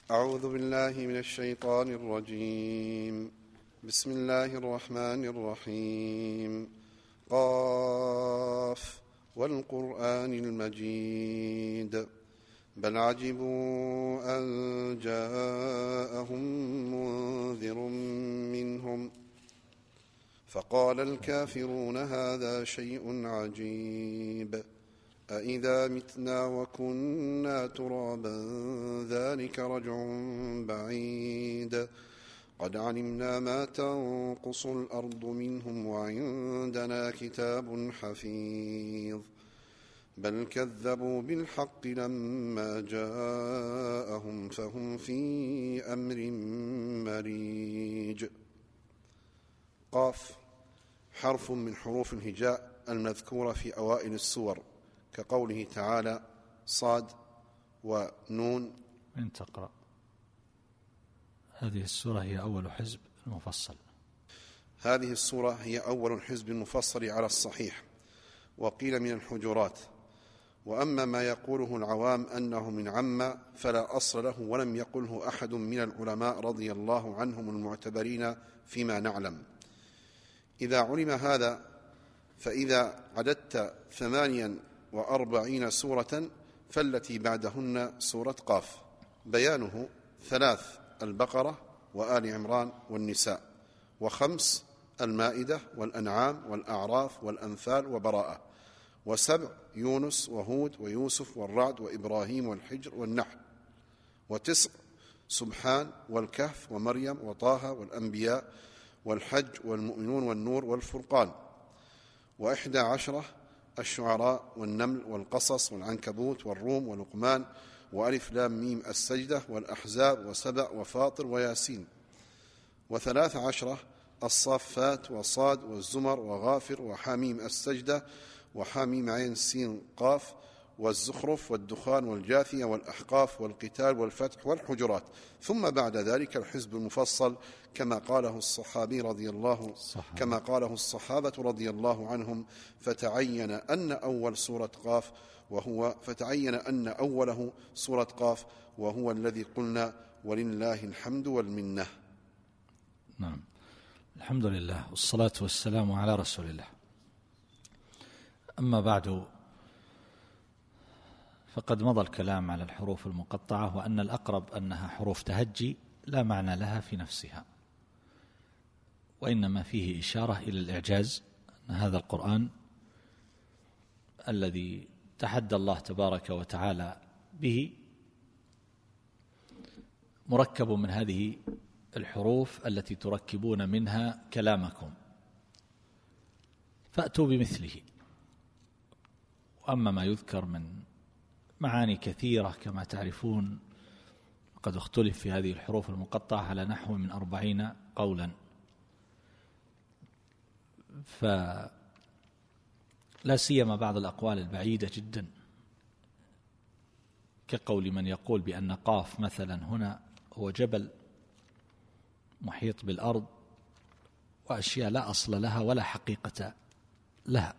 أعوذ بالله من الشيطان الرجيم. بسم الله الرحمن الرحيم. قاف والقرآن المجيد بل عجبوا أن جاءهم منذر منهم فقال الكافرون هذا شيء عجيب أإذا متنا وكنا ترابا ذلك رجع بعيد قد علمنا ما تنقص الأرض منهم وعندنا كتاب حفيظ بل كذبوا بالحق لما جاءهم فهم في أمر مريج. قاف حرف من حروف الهجاء المذكورة في أوائل السور كقوله تعالى صاد ونون. من تقرأ هذه السورة هي أول حزب المفصل. هذه السورة هي أول حزب المفصل على الصحيح، وقيل من الحجرات. وأما ما يقوله العوام أنه من عم فلا أصل له، ولم يقله أحد من العلماء رضي الله عنهم المعتبرين فيما نعلم. إذا علم هذا فإذا عددت 48 سورة فالتي بعدهن سورة قاف، بيانه 3 البقرة وآل عمران والنساء، و5 المائدة والأنعام والأعراف والأنفال وبراءة، و7 يونس وهود ويوسف والرعد وإبراهيم والحجر والنحل، و9 سبحان والكهف ومريم وطه والأنبياء والحج والمؤمنون والنور والفرقان، و11 الشعراء والنمل والقصص والعنكبوت والروم ولقمان وألف لام ميم السجدة والأحزاب وسبأ وفاطر وياسين، و13 الصافات وصاد والزمر وغافر وحاميم السجدة وحاميم عين سين قاف والزخرف والدخان والجاثية والأحقاف والقتال والفتح والحجرات. ثم بعد ذلك الحزب المفصل كما قاله الصحابة رضي الله عنهم، فتعين أن أوله سورة قاف وهو الذي قلنا ولله الحمد والمنة. نعم، الحمد لله والصلاة والسلام على رسول الله. أما بعد، فقد مضى الكلام على الحروف المقطعة، وأن الأقرب أنها حروف تهجي لا معنى لها في نفسها، وإنما فيه إشارة إلى الإعجاز، أن هذا القرآن الذي تحدى الله تبارك وتعالى به مركب من هذه الحروف التي تركبون منها كلامكم، فأتوا بمثله. وأما ما يذكر من معاني كثيرة كما تعرفون، قد اختلف في هذه الحروف المقطعة على نحو من 40 قولا، فلا سيما بعض الأقوال البعيدة جدا، كقول من يقول بأن قاف مثلا هنا هو جبل محيط بالأرض، وأشياء لا أصل لها ولا حقيقة لها.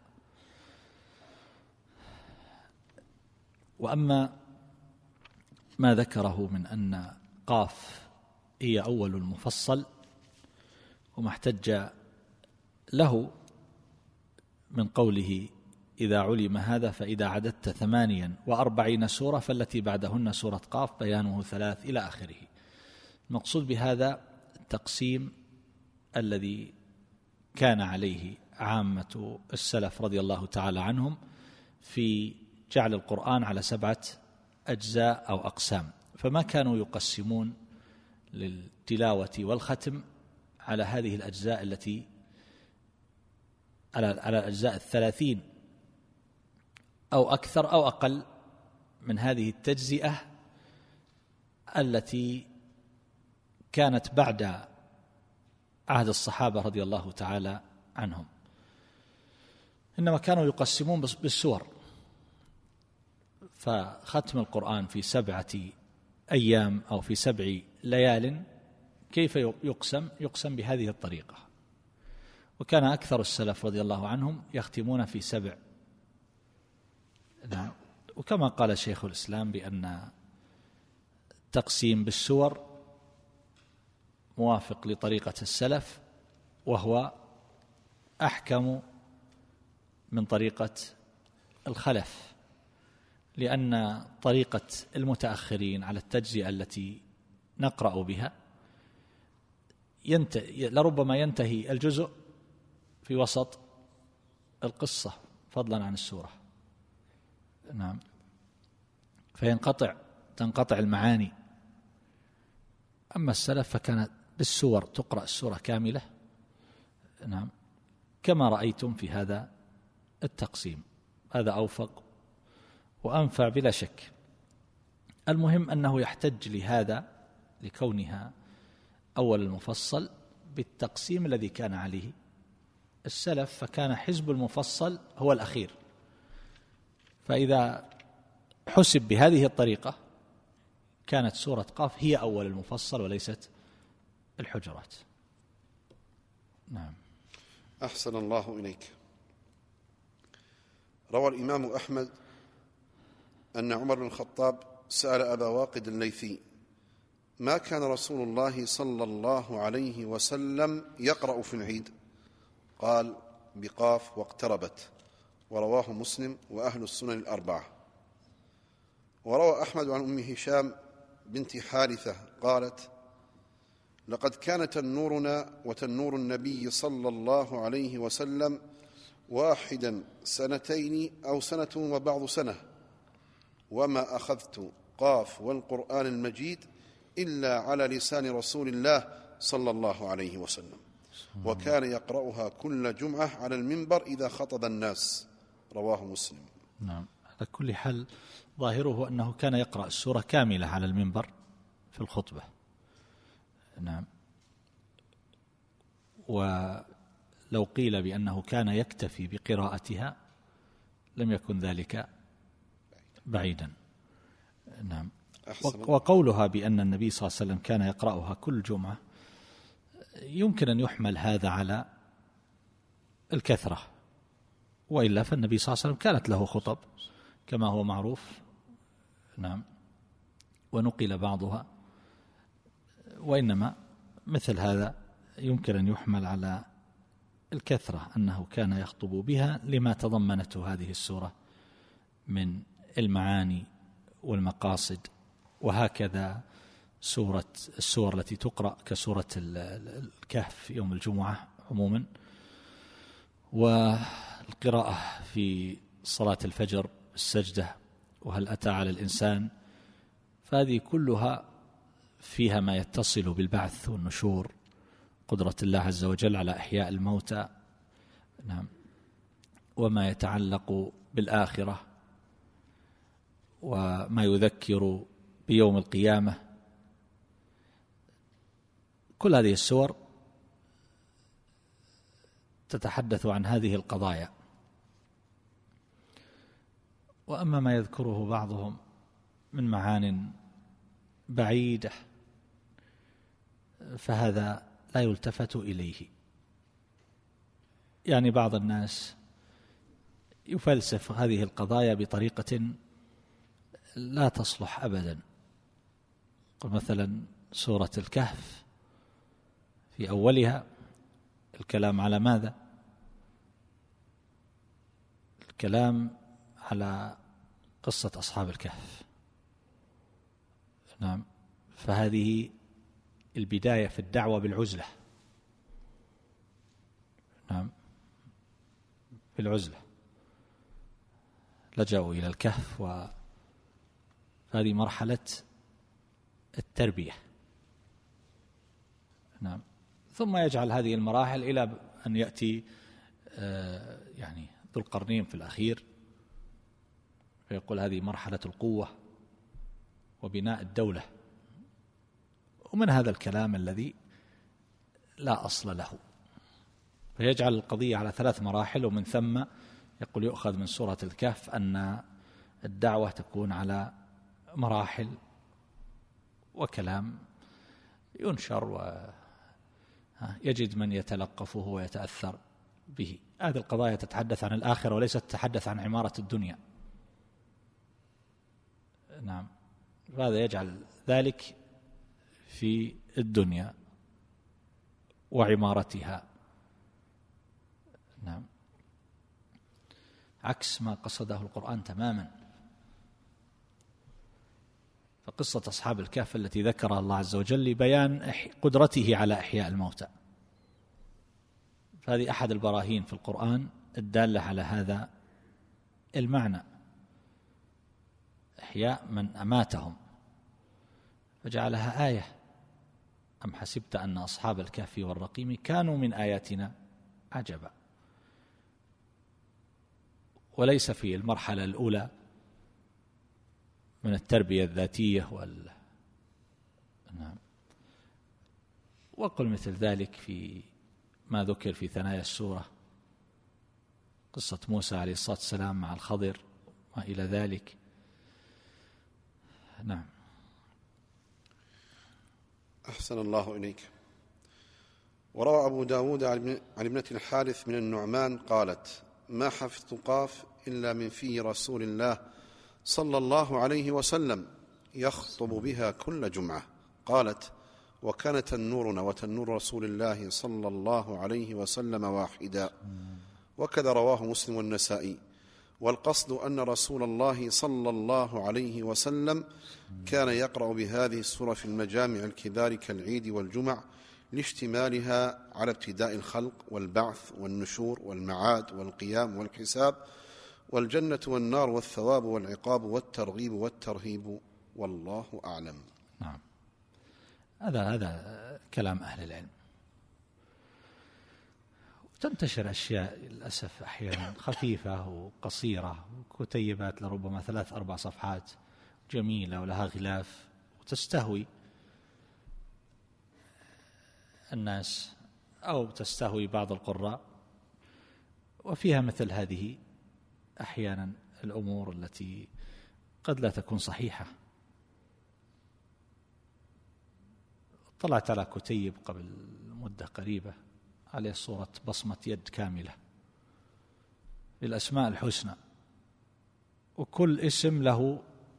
وأما ما ذكره من أن قاف هي أول المفصل، وما احتج له من قوله إذا علم هذا فإذا عددت 48 سورة فالتي بعدهن سورة قاف بيانه 3 إلى آخره. المقصود بهذا التقسيم الذي كان عليه عامة السلف رضي الله تعالى عنهم في جعل القرآن على 7 أجزاء أو أقسام، فما كانوا يقسمون للتلاوة والختم على هذه الأجزاء التي على الأجزاء 30 أو أكثر أو أقل من هذه التجزئة التي كانت بعد عهد الصحابة رضي الله تعالى عنهم، إنما كانوا يقسمون بالسور. فختم القرآن في 7 أيام أو في 7 ليال كيف يقسم بهذه الطريقة. وكان أكثر السلف رضي الله عنهم يختمون في 7. وكما قال شيخ الإسلام بأن التقسيم بالسور موافق لطريقة السلف، وهو أحكم من طريقة الخلف، لأن طريقة المتأخرين على التجزئة التي نقرأ بها لربما ينتهي الجزء في وسط القصة فضلا عن السورة. نعم، تنقطع المعاني. أما السلف فكانت بالسور تقرأ السورة كاملة، نعم، كما رأيتم في هذا التقسيم. هذا أوفق وأنفع بلا شك. المهم أنه يحتج لهذا لكونها أول المفصل بالتقسيم الذي كان عليه السلف، فكان حزب المفصل هو الأخير، فإذا حسب بهذه الطريقة كانت سورة قاف هي أول المفصل وليست الحجرات. نعم. أحسن الله إليك. روى الإمام أحمد أن عمر بن الخطاب سأل أبا واقد الليثي: ما كان رسول الله صلى الله عليه وسلم يقرأ في العيد؟ قال: بقاف واقتربت. ورواه مسلم وأهل السنن الأربعة. وروى أحمد عن أم هشام بنت حارثة قالت: لقد كان تنورنا وتنور النبي صلى الله عليه وسلم واحدا سنتين أو سنة وبعض سنة، وما أخذت قاف والقرآن المجيد إلا على لسان رسول الله صلى الله عليه وسلم، وكان يقرأها كل جمعة على المنبر إذا خطب الناس. رواه مسلم. نعم، على كل حال ظاهره أنه كان يقرأ السورة كاملة على المنبر في الخطبة. نعم. ولو قيل بأنه كان يكتفي بقراءتها لم يكن ذلك بعيدا. نعم. وقولها بأن النبي صلى الله عليه وسلم كان يقرأها كل جمعة يمكن أن يحمل هذا على الكثرة، وإلا فالنبي صلى الله عليه وسلم كانت له خطب كما هو معروف. نعم. ونقل بعضها، وإنما مثل هذا يمكن أن يحمل على الكثرة، أنه كان يخطب بها لما تضمنته هذه السورة من المعاني والمقاصد. وهكذا السور التي تقرأ كسورة الكهف يوم الجمعة عموما، والقراءة في صلاة الفجر السجدة، وهل أتى على الإنسان، فهذه كلها فيها ما يتصل بالبعث والنشور، قدرة الله عز وجل على إحياء الموتى. نعم. وما يتعلق بالآخرة، وما يذكر بيوم القيامة. كل هذه السور تتحدث عن هذه القضايا. وأما ما يذكره بعضهم من معان بعيدة فهذا لا يلتفت إليه. يعني بعض الناس يفلسف هذه القضايا بطريقة لا تصلح أبدا. مثلا سورة الكهف في أولها الكلام على ماذا؟ الكلام على قصة أصحاب الكهف. نعم. فهذه البداية في الدعوة بالعزلة. نعم، بالعزلة لجأوا إلى الكهف، وهذه مرحلة التربية. نعم. ثم يجعل هذه المراحل إلى أن يأتي يعني ذو القرنين في الأخير، فيقول هذه مرحلة القوة وبناء الدولة، ومن هذا الكلام الذي لا أصل له. فيجعل القضية على 3 مراحل، ومن ثم يقول يؤخذ من سورة الكهف أن الدعوة تكون على مراحل، وكلام ينشر ويجد من يتلقفه ويتأثر به. هذه القضايا تتحدث عن الآخرة وليست تتحدث عن عمارة الدنيا. نعم. هذا يجعل ذلك في الدنيا وعمارتها. نعم، عكس ما قصده القرآن تماما. فقصة أصحاب الكهف التي ذكرها الله عز وجل لبيان قدرته على إحياء الموتى، فهذه أحد البراهين في القرآن الدالة على هذا المعنى، إحياء من أماتهم، فجعلها آية. أم حسبت أن أصحاب الكهف والرقيم كانوا من آياتنا عجبا. وليس في المرحلة الأولى من التربية الذاتية نعم. وقل مثل ذلك في ما ذكر في ثنايا السورة، قصة موسى عليه الصلاة والسلام مع الخضر ما إلى ذلك. نعم. أحسن الله إليك. وروى أبو داود عن ابنة الحارث من النعمان قالت: ما حفظت قاف إلا من في رسول الله صلى الله عليه وسلم يخطب بها كل جمعة. قالت: وكان تنورنا وتنور رسول الله صلى الله عليه وسلم واحدا. وكذا رواه مسلم والنسائي. والقصد أن رسول الله صلى الله عليه وسلم كان يقرأ بهذه السورة في المجامع الكبار كالعيد والجمع لاشتمالها على ابتداء الخلق والبعث والنشور والمعاد والقيام والحساب والجنة والنار والثواب والعقاب والترغيب والترهيب، والله أعلم. نعم، هذا كلام أهل العلم. تنتشر أشياء للأسف أحيانا خفيفة وقصيرة وكتيبات لربما 3-4 صفحات جميلة ولها غلاف وتستهوي الناس أو تستهوي بعض القراء، وفيها مثل هذه أحيانا الأمور التي قد لا تكون صحيحة. طلعت على كتيب قبل مدة قريبة عليه صورة بصمة يد كاملة للأسماء الحسنى، وكل اسم له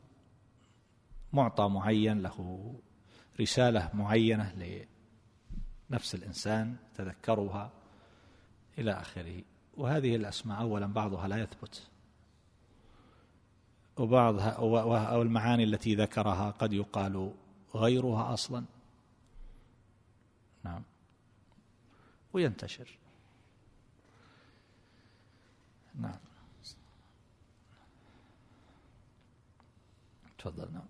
معطى معين، له رسالة معينة لنفس الإنسان تذكرها إلى آخره. وهذه الأسماء أولا بعضها لا يثبت، وبعضها أو المعاني التي ذكرها قد يقال غيرها أصلا. نعم، وينتشر. نعم، تفضل. نعم.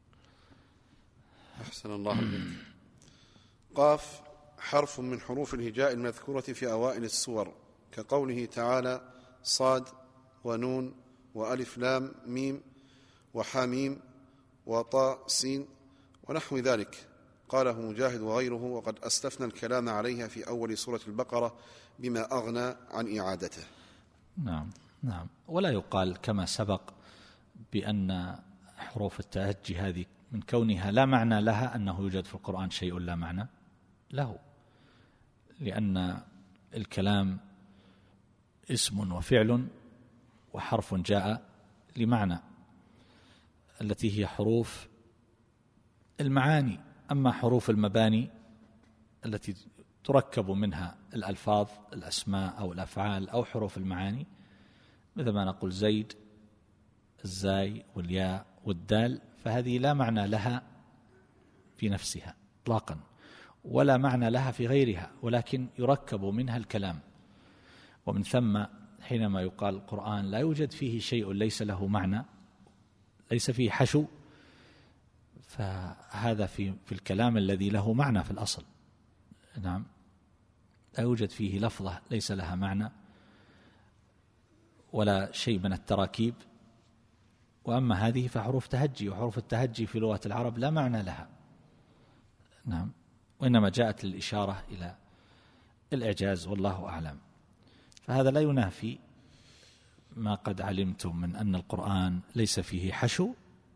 أحسن الله إليك. قاف حرف من حروف الهجاء المذكورة في أوائل السور، كقوله تعالى: صاد ونون وألف لام ميم وحاميم وطاء سين ونحو ذلك. قاله مجاهد وغيره، وقد أسلفنا الكلام عليها في أول سورة البقرة بما أغنى عن إعادته. نعم. ولا يقال كما سبق بأن حروف التهجي هذه من كونها لا معنى لها أنه يوجد في القرآن شيء لا معنى له، لأن الكلام اسم وفعل وحرف جاء لمعنى، التي هي حروف المعاني. أما حروف المباني التي تركب منها الألفاظ، الأسماء أو الأفعال أو حروف المعاني، مثل ما نقول زيد، الزاي والياء والدال، فهذه لا معنى لها في نفسها إطلاقا، ولا معنى لها في غيرها، ولكن يركب منها الكلام. ومن ثم حينما يقال القرآن لا يوجد فيه شيء ليس له معنى، ليس فيه حشو، فهذا في الكلام الذي له معنى في الأصل. نعم، لا يوجد فيه لفظة ليس لها معنى ولا شيء من التراكيب. وأما هذه فحروف تهجي، وحروف التهجي في لغة العرب لا معنى لها. نعم، وإنما جاءت للإشارة إلى الإعجاز، والله أعلم. فهذا لا ينافي ما قد علمتم من أن القرآن ليس فيه حشو،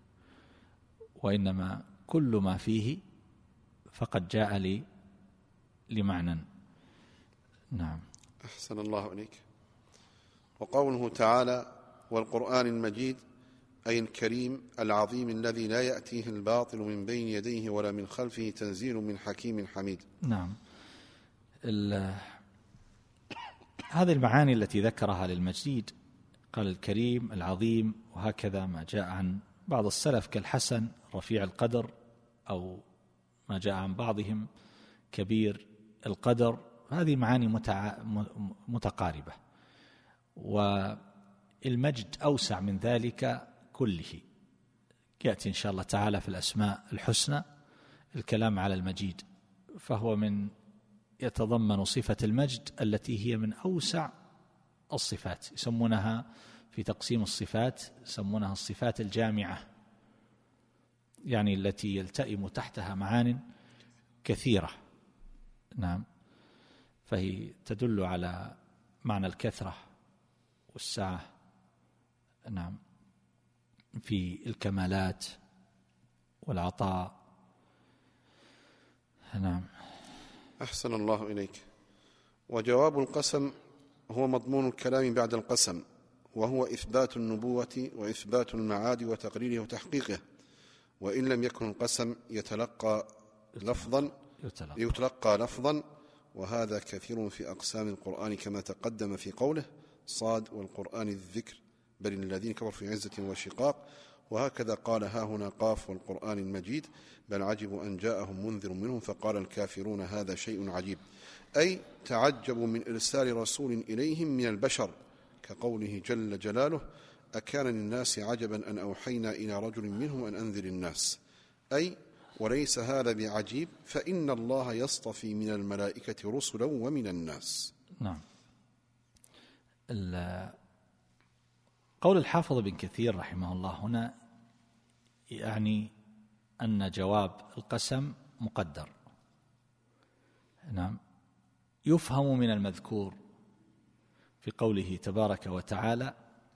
وإنما كل ما فيه فقد جاء لمعنى. نعم. أحسن الله إليك. وقوله تعالى: والقرآن المجيد أي الكريم العظيم الذي لا يأتيه الباطل من بين يديه ولا من خلفه، تنزيل من حكيم حميد. نعم. هذه المعاني التي ذكرها للمجيد، قال الكريم العظيم، وهكذا ما جاء عن بعض السلف كالحسن رفيع القدر، أو ما جاء عن بعضهم كبير القدر. هذه معاني متقاربة، والمجد أوسع من ذلك كله. يأتي إن شاء الله تعالى في الأسماء الحسنى الكلام على المجيد، فهو يتضمن صفة المجد التي هي من أوسع الصفات، يسمونها في تقسيم الصفات يسمونها الصفات الجامعة، يعني التي يلتئم تحتها معان كثيرة. نعم، فهي تدل على معنى الكثرة والسعة، نعم، في الكمالات والعطاء. نعم. أحسن الله إليك. وجواب القسم هو مضمون الكلام بعد القسم، وهو إثبات النبوة وإثبات المعاد وتقريره وتحقيقه، وإن لم يكن القسم يتلقى لفظا، وهذا كثير في أقسام القرآن كما تقدم في قوله صاد والقرآن الذكر بل الذين كفروا في عزة وشقاق، وهكذا قال ها هنا قاف والقرآن المجيد بل عجبوا أن جاءهم منذر منهم فقال الكافرون هذا شيء عجيب، أي تعجبوا من إرسال رسول إليهم من البشر، كقوله جل جلاله أكان للناس عجبا أن أوحينا إلى رجل منهم أن أنذر الناس، أي وليس هذا بعجيب فإن الله يصطفي من الملائكة رسلا ومن الناس. نعم. قول الحافظ بن كثير رحمه الله هنا يعني أن جواب القسم مقدر. نعم، يفهم من المذكور في قوله تبارك وتعالى،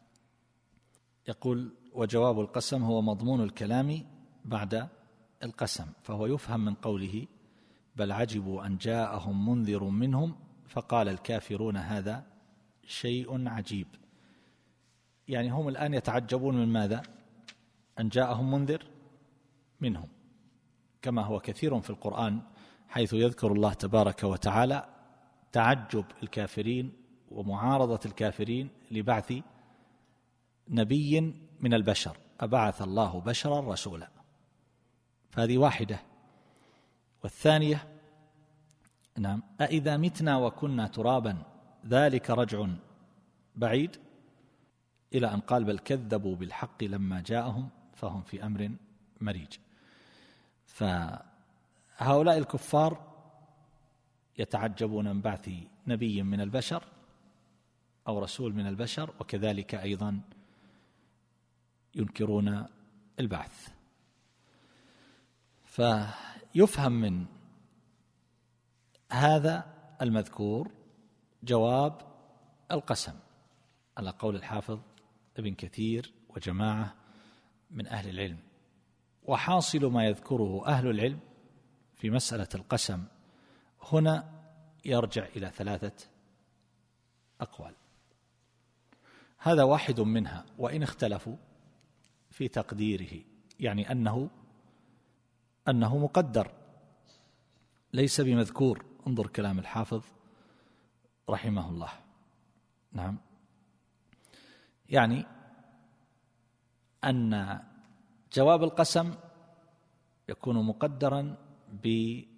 يقول وجواب القسم هو مضمون الكلام بعد القسم، فهو يفهم من قوله بل عجبوا أن جاءهم منذر منهم فقال الكافرون هذا شيء عجيب، يعني هم الآن يتعجبون من ماذا؟ أن جاءهم منذر منهم، كما هو كثير في القرآن حيث يذكر الله تبارك وتعالى تعجب الكافرين ومعارضة الكافرين لبعث نبي من البشر، أبعث الله بشرا رسولا، فهذه واحدة. والثانية نعم أإذا متنا وكنا ترابا ذلك رجع بعيد، إلى أن قال بل كذبوا بالحق لما جاءهم فهم في أمر مريج. فهؤلاء الكفار يتعجبون من بعث نبي من البشر أو رسول من البشر، وكذلك أيضا ينكرون البعث. فيفهم من هذا المذكور جواب القسم على قول الحافظ ابن كثير وجماعة من أهل العلم. وحاصل ما يذكره أهل العلم في مسألة القسم هنا يرجع إلى 3 أقوال، هذا واحد منها، وإن اختلفوا في تقديره، يعني أنه مقدر ليس بمذكور. انظر كلام الحافظ رحمه الله. نعم، يعني أن جواب القسم يكون مقدرا بما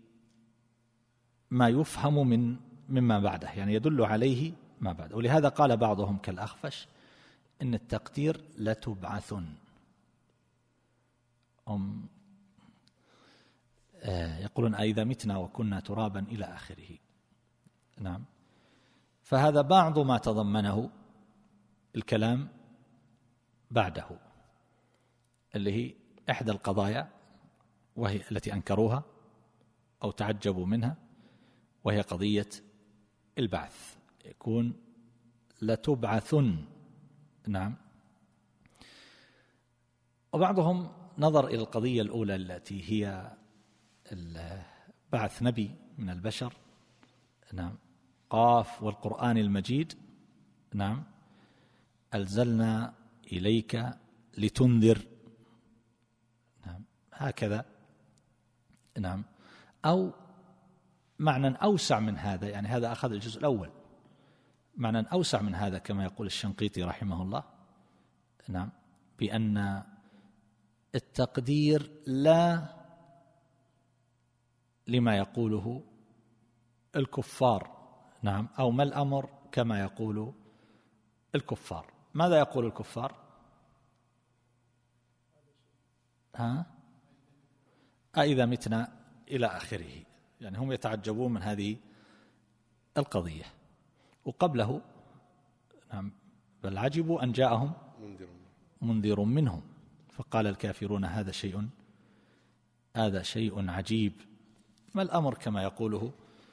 يفهم مما بعده، يعني يدل عليه ما بعده. ولهذا قال بعضهم كالأخفش إن التقدير لتبعثن، هم يقولون أئذا متنا وكنا ترابا إلى آخره. نعم، فهذا بعض ما تضمنه الكلام بعده، اللي هي إحدى القضايا وهي التي أنكروها أو تعجبوا منها، وهي قضية البعث، يكون لتبعثن. نعم. وبعضهم نظر إلى القضية الأولى التي هي بعث نبي من البشر. نعم، قاف والقرآن المجيد. نعم، أنزلنا إليك لتنذر، نعم هكذا، نعم، أو معنى أوسع من هذا، يعني هذا أخذ الجزء الأول، معنى أوسع من هذا كما يقول الشنقيطي رحمه الله، نعم، بأن التقدير لا لما يقوله الكفار، نعم، أو ما الأمر كما يقول الكفار. ماذا يقول الكفار؟ أإذا متنا إلى آخره، يعني هم يتعجبون من هذه القضية. وقبله نعم بل عجبوا أن جاءهم منذر منهم فقال الكافرون هذا شيء عجيب. ما الأمر كما يقوله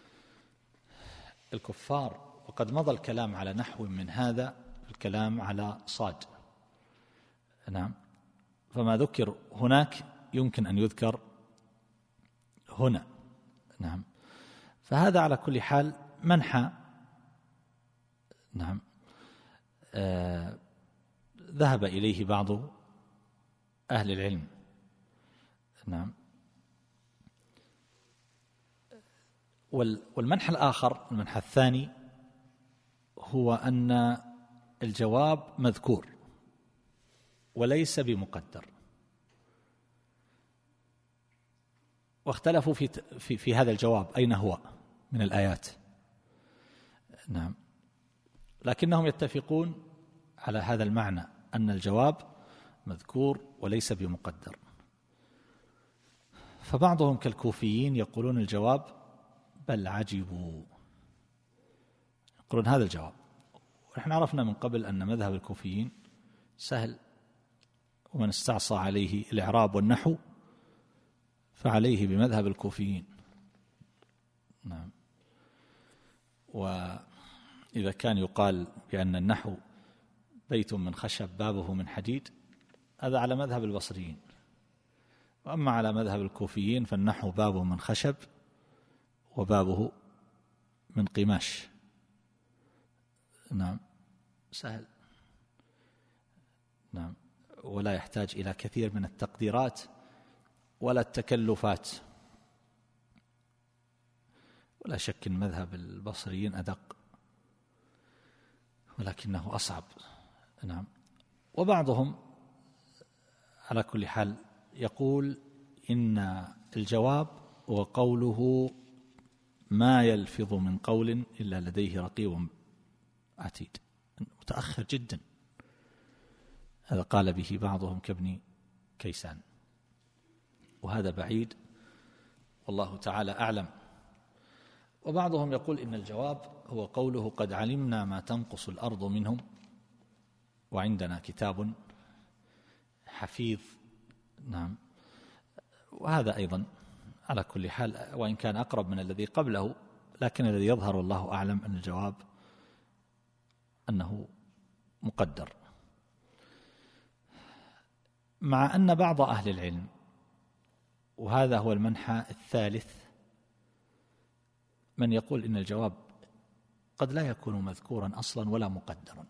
الكفار؟ وقد مضى الكلام على نحو من هذا، الكلام على صاد، نعم، فما ذكر هناك يمكن أن يذكر هنا، نعم. فهذا على كل حال منحى، نعم، ذهب إليه بعض أهل العلم، نعم. والمنحى الآخر، المنحى الثاني، هو أن الجواب مذكور وليس بمقدر، واختلفوا في هذا الجواب أين هو من الآيات، نعم، لكنهم يتفقون على هذا المعنى أن الجواب مذكور وليس بمقدر. فبعضهم كالكوفيين يقولون الجواب بل عجبوا، يقولون هذا الجواب. ونحن عرفنا من قبل أن مذهب الكوفيين سهل، ومن استعصى عليه الإعراب والنحو فعليه بمذهب الكوفيين، نعم. وإذا كان يقال بأن النحو بيت من خشب بابه من حديد، هذا على مذهب البصريين. وأما على مذهب الكوفيين فالنحو بابه من خشب وبابه من قماش، نعم، سهل، نعم، ولا يحتاج إلى كثير من التقديرات ولا التكلفات. ولا شك أن مذهب البصريين أدق، ولكنه أصعب، نعم. وبعضهم على كل حال يقول إن الجواب هو قوله ما يلفظ من قول إلا لديه رقيب عتيد، متأخر جدا. هذا قال به بعضهم كابن كيسان، وهذا بعيد والله تعالى أعلم. وبعضهم يقول إن الجواب هو قوله قد علمنا ما تنقص الأرض منهم وعندنا كتاب حفيظ، نعم. وهذا أيضا على كل حال وإن كان أقرب من الذي قبله، لكن الذي يظهر الله أعلم أن الجواب أنه مقدر. مع أن بعض أهل العلم، وهذا هو المنحى الثالث، من يقول إن الجواب قد لا يكون مذكورا أصلا ولا مقدرا.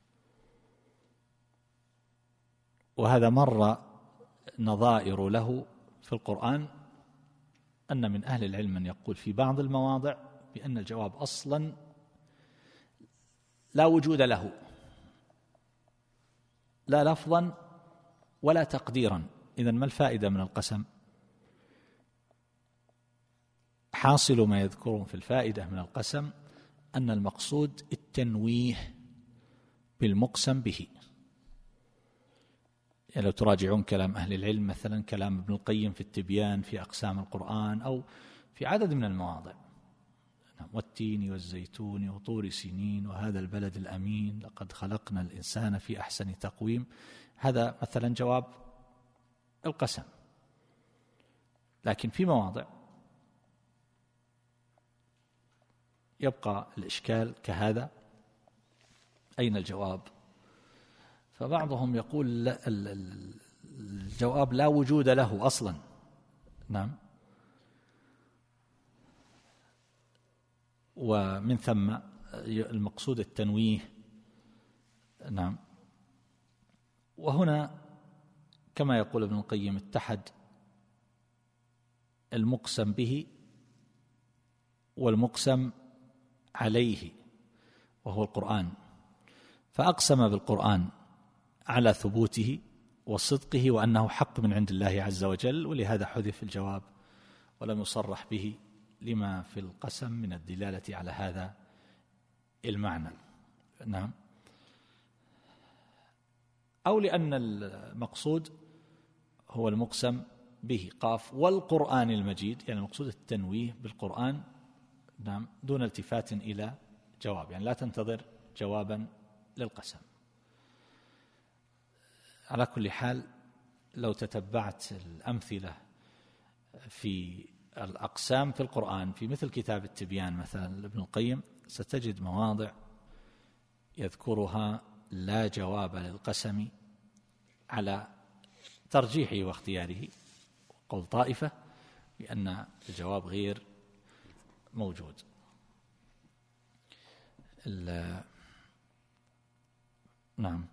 وهذا مر نظائر له في القرآن، أن من أهل العلم من يقول في بعض المواضع بأن الجواب أصلا لا وجود له، لا لفظا ولا تقديرا. إذن ما الفائدة من القسم؟ حاصل ما يذكرون في الفائدة من القسم أن المقصود التنويه بالمقسم به. يعني لو تراجعون كلام أهل العلم، مثلا كلام ابن القيم في التبيان في أقسام القرآن، أو في عدد من المواضع، والتين والزيتون وطور سينين وهذا البلد الأمين لقد خلقنا الإنسان في أحسن تقويم، هذا مثلا جواب القسم. لكن في مواضع يبقى الإشكال كهذا، أين الجواب؟ فبعضهم يقول لا، الجواب لا وجود له أصلا، نعم. ومن ثم المقصود التنويه، نعم. وهنا كما يقول ابن القيم اتحد المقسم به والمقسم عليه وهو القرآن، فأقسم بالقرآن على ثبوته وصدقه وأنه حق من عند الله عز وجل، ولهذا حذف الجواب ولم يصرح به لما في القسم من الدلالة على هذا المعنى. نعم. أو لأن المقصود هو المقسم به قاف والقرآن المجيد، يعني المقصود التنويه بالقرآن، نعم، دون التفات إلى جواب، يعني لا تنتظر جوابا للقسم. على كل حال لو تتبعت الأمثلة في الأقسام في القرآن في مثل كتاب التبيان مثلا لابن القيم ستجد مواضع يذكرها لا جواب للقسم على ترجيحه واختياره، قول طائفة بأن الجواب غير موجود. نعم.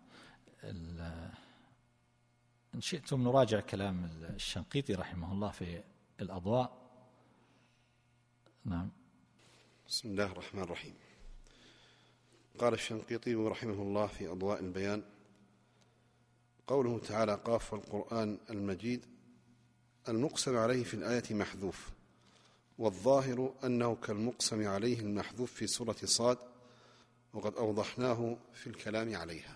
إن شئتم نراجع كلام الشنقيطي رحمه الله في الأضواء. نعم. بسم الله الرحمن الرحيم. قال الشنقيطي رحمه الله في أضواء البيان: قوله تعالى قاف والقرآن المجيد، المقسم عليه في الآية محذوف، والظاهر أنه كالمقسم عليه المحذوف في سورة صاد، وقد أوضحناه في الكلام عليها.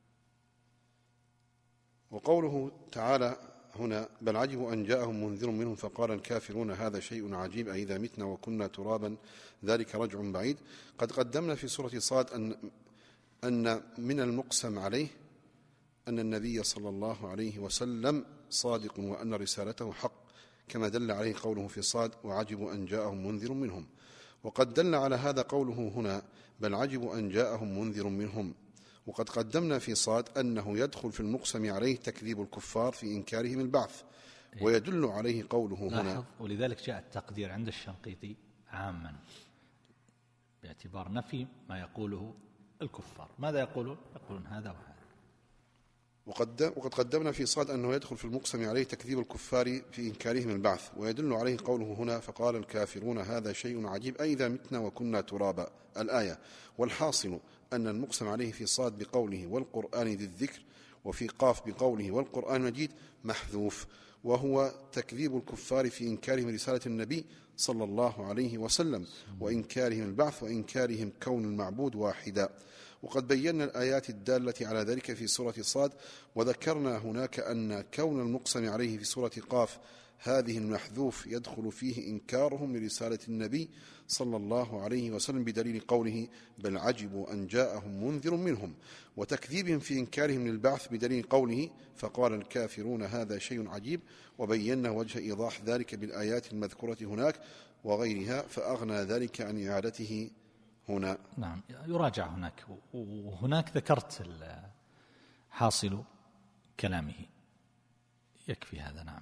وقوله تعالى هنا: بل عجبوا أن جاءهم منذر منهم فقال الكافرون هذا شيء عجيب أئذا متنا وكنا ترابا ذلك رجع بعيد. قد قدمنا في سورة صاد أن من المقسم عليه أن النبي صلى الله عليه وسلم صادق وأن رسالته حق، كما دل عليه قوله في صاد: وعجبوا أن جاءهم منذر منهم. وقد دل على هذا قوله هنا: بل عجبوا أن جاءهم منذر منهم. وقد قدمنا في صاد أنه يدخل في المقسم عليه تكذيب الكفار في إنكارهم البعث، ويدل عليه قوله هنا. ولذلك جاء التقدير عند الشنقيطي عاما باعتبار نفي ما يقوله الكفار. ماذا يقولون؟ يقولون هذا وهذا. وقد قدمنا في صاد أنه يدخل في المقسم عليه تكذيب الكفار في إنكارهم البعث، ويدل عليه قوله هنا: فقال الكافرون هذا شيء عجيب أئذا متنا وكنا ترابا، الآية. والحاصل أن المقسم عليه في صاد بقوله والقرآن ذي الذكر، وفي قاف بقوله والقرآن المجيد محذوف، وهو تكذيب الكفار في إنكارهم رسالة النبي صلى الله عليه وسلم، وإنكارهم البعث، وإنكارهم كون المعبود واحدا. وقد بينا الآيات الدالة على ذلك في سورة صاد، وذكرنا هناك أن كون المقسم عليه في سورة قاف هذه المحذوف يدخل فيه إنكارهم لرسالة النبي صلى الله عليه وسلم بدليل قوله بل عجبوا أن جاءهم منذر منهم، وتكذيبهم في إنكارهم للبعث بدليل قوله فقال الكافرون هذا شيء عجيب. وبينا وجه إيضاح ذلك بالآيات المذكورة هناك وغيرها، فأغنى ذلك عن إعادته هنا. نعم، يراجع هناك، وهناك ذكرت حاصل كلامه، يكفي هذا. نعم.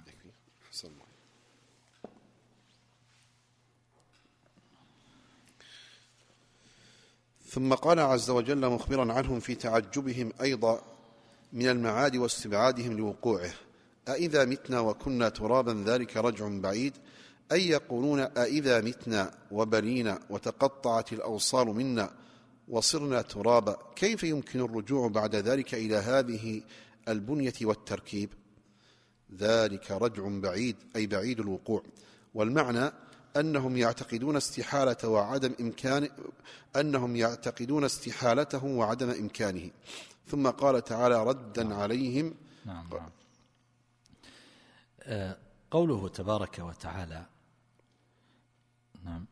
ثم قال عز وجل مخبرا عنهم في تعجبهم أيضا من المعاد واستبعادهم لوقوعه: أئذا متنا وكنا ترابا ذلك رجع بعيد، أي يقولون أئذا متنا وبلينا وتقطعت الأوصال منا وصرنا ترابا كيف يمكن الرجوع بعد ذلك إلى هذه البنية والتركيب؟ ذلك رجع بعيد أي بعيد الوقوع. والمعنى أنهم يعتقدون استحالته وعدم إمكانه. ثم قال تعالى ردا عليهم. نعم. قوله تبارك وتعالى: نعم،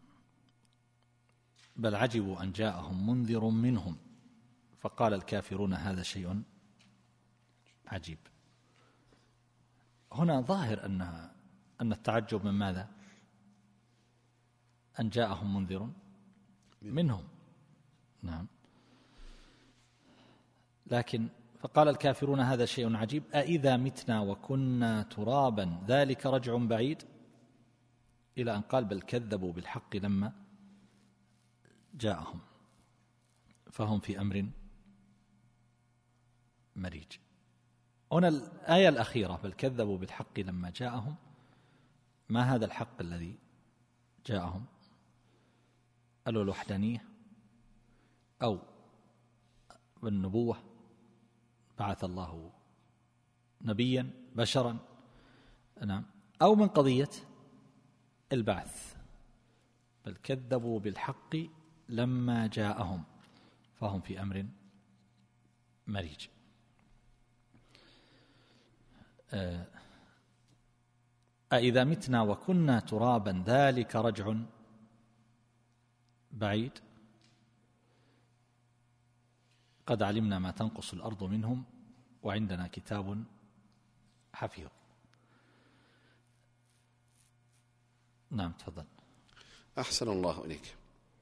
بل عجبوا أن جاءهم منذر منهم فقال الكافرون هذا شيء عجيب. هنا ظاهر أن التعجب من ماذا؟ أن جاءهم منذر منهم. نعم. لكن فقال الكافرون هذا شيء عجيب أئذا متنا وكنا ترابا ذلك رجع بعيد، إلى أن قال بل كذبوا بالحق لما جاءهم فهم في أمر مريج. هنا الآية الأخيرة بل كذبوا بالحق لما جاءهم، ما هذا الحق الذي جاءهم؟ قالوا الوحدانية أو بالنبوة، بعث الله نبيا بشرا، نعم، أو من قضية البعث. بل كذبوا بالحق لما جاءهم فهم في أمر مريج. أإذا متنا وكنا ترابا ذلك رجع بعيد قد علمنا ما تنقص الأرض منهم وعندنا كتاب حفيظ. نعم تفضل. أحسن الله إليك.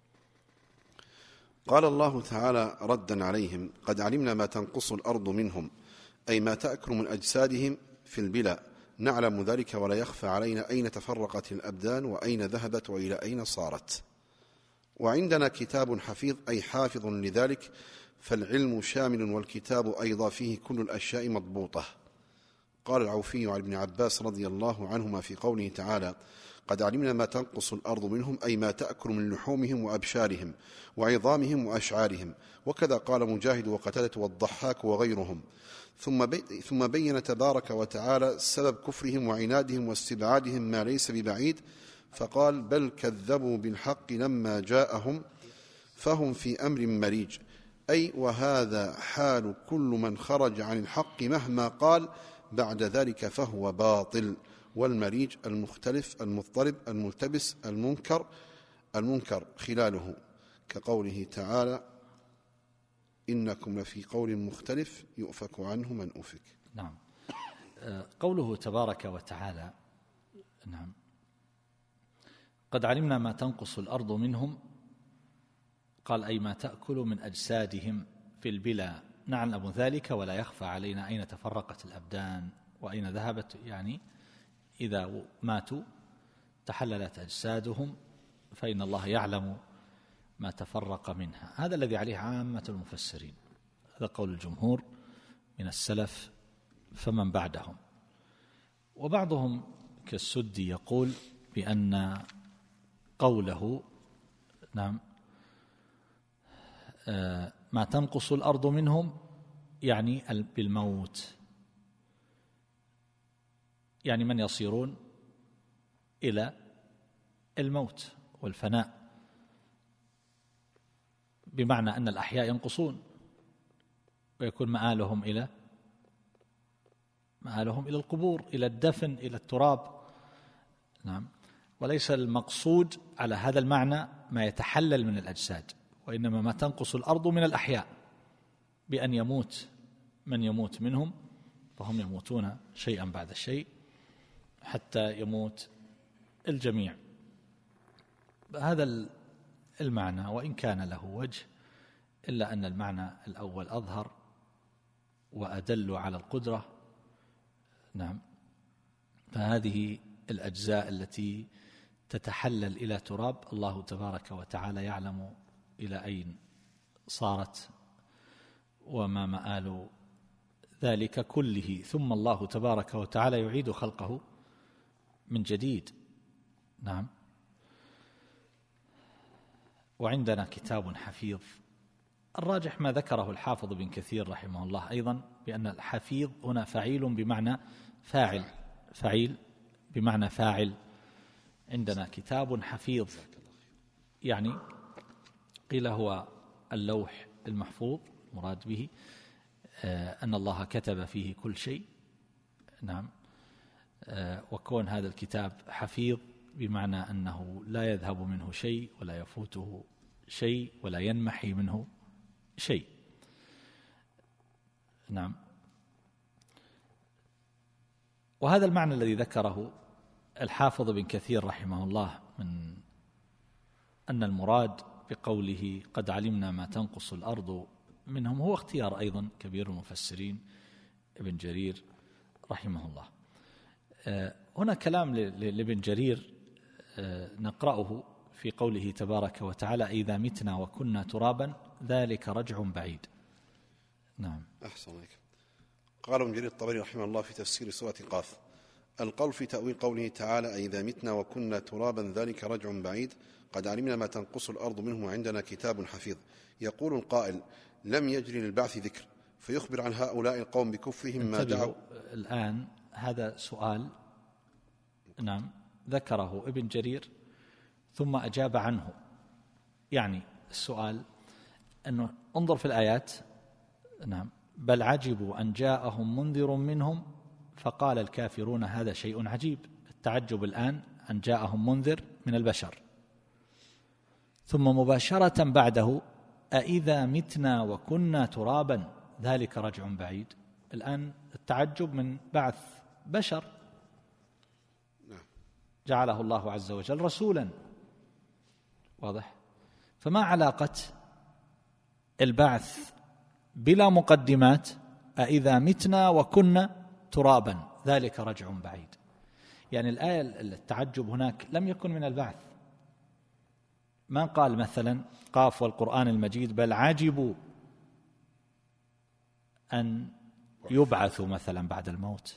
قال الله تعالى ردا عليهم: قد علمنا ما تنقص الأرض منهم، أي ما تأكل من أجسادهم في البلا، نعلم ذلك ولا يخفى علينا أين تفرقت الأبدان وأين ذهبت وإلى أين صارت. وعندنا كتاب حفيظ، أي حافظ لذلك، فالعلم شامل والكتاب أيضا فيه كل الأشياء مضبوطة. قال العوفي عن ابن عباس رضي الله عنهما في قوله تعالى: قد علمنا ما تنقص الأرض منهم، أي ما تأكل من لحومهم وأبشارهم وعظامهم وأشعارهم. وكذا قال مجاهد وقتادة والضحاك وغيرهم. ثم بين تبارك وتعالى سبب كفرهم وعنادهم واستبعادهم ما ليس ببعيد، فقال: بل كذبوا بالحق لما جاءهم فهم في أمر مريج، أي وهذا حال كل من خرج عن الحق مهما قال بعد ذلك فهو باطل. والمريج المختلف المضطرب الملتبس المنكر خلاله، كقوله تعالى: إنكم لفي قول مختلف يؤفك عنه من أفك. نعم. قوله تبارك وتعالى نعم قد علمنا ما تنقص الأرض منهم، قال أي ما تأكل من أجسادهم في البلا، نعلم ذلك ولا يخفى علينا أين تفرقت الأبدان وأين ذهبت، يعني إذا ماتوا تحللت أجسادهم فإن الله يعلم ما تفرق منها. هذا الذي عليه عامة المفسرين، هذا قول الجمهور من السلف فمن بعدهم. وبعضهم كالسدي يقول بأن قوله نعم ما تنقص الأرض منهم يعني بالموت، يعني من يصيرون إلى الموت والفناء، بمعنى أن الأحياء ينقصون ويكون مآلهم إلى القبور، إلى الدفن، إلى التراب. نعم. وليس المقصود على هذا المعنى ما يتحلل من الأجساد، وإنما ما تنقص الأرض من الأحياء، بأن يموت من يموت منهم، فهم يموتون شيئا بعد شيء حتى يموت الجميع. هذا المعنى وإن كان له وجه، إلا أن المعنى الأول أظهر وأدل على القدرة. نعم. فهذه الأجزاء التي تتحلل إلى تراب الله تبارك وتعالى يعلم إلى أين صارت وما مآل ذلك كله، ثم الله تبارك وتعالى يعيد خلقه من جديد. نعم. وعندنا كتاب حفيظ. الراجح ما ذكره الحافظ بن كثير رحمه الله أيضا، بأن الحفيظ هنا فعيل بمعنى فاعل، فعيل بمعنى فاعل. عندنا كتاب حفيظ، يعني قيل هو اللوح المحفوظ، مراد به أن الله كتب فيه كل شيء. نعم. وكون هذا الكتاب حفيظ بمعنى أنه لا يذهب منه شيء ولا يفوته شيء ولا ينمحي منه شيء. نعم. وهذا المعنى الذي ذكره الحافظ بن كثير رحمه الله من أن المراد بقوله قد علمنا ما تنقص الأرض منهم هو اختيار أيضا كبير المفسرين ابن جرير رحمه الله. هنا كلام لابن جرير نقرأه في قوله تبارك وتعالى إذا متنا وكنا ترابا ذلك رجع بعيد. نعم. أحسن عليك. قال ابن جرير الطبري رحمه الله في تفسير سورة قاف: القول في تأويل قوله تعالى: أئذا متنا وكنا ترابا ذلك رجع بعيد، قد علمنا ما تنقص الأرض منه وعندنا كتاب حفيظ. يقول القائل: لم يجري للبعث ذكر، فيخبر عن هؤلاء القوم بكفرهم ما دعوا. الآن هذا سؤال نعم ذكره ابن جرير ثم أجاب عنه. يعني السؤال أنه انظر في الآيات. نعم: بل عجبوا أن جاءهم منذر منهم فقال الكافرون هذا شيء عجيب. التعجب الآن أن جاءهم منذر من البشر، ثم مباشرة بعده: أئذا متنا وكنا ترابا ذلك رجع بعيد. الآن التعجب من بعث بشر جعله الله عز وجل رسولا. واضح؟ فما علاقة البعث بلا مقدمات أئذا متنا وكنا ترابا ذلك رجع بعيد؟ يعني الآية التعجب هناك لم يكن من البعث. ما قال مثلا قاف والقرآن المجيد بل عجبوا أن يبعثوا مثلا بعد الموت،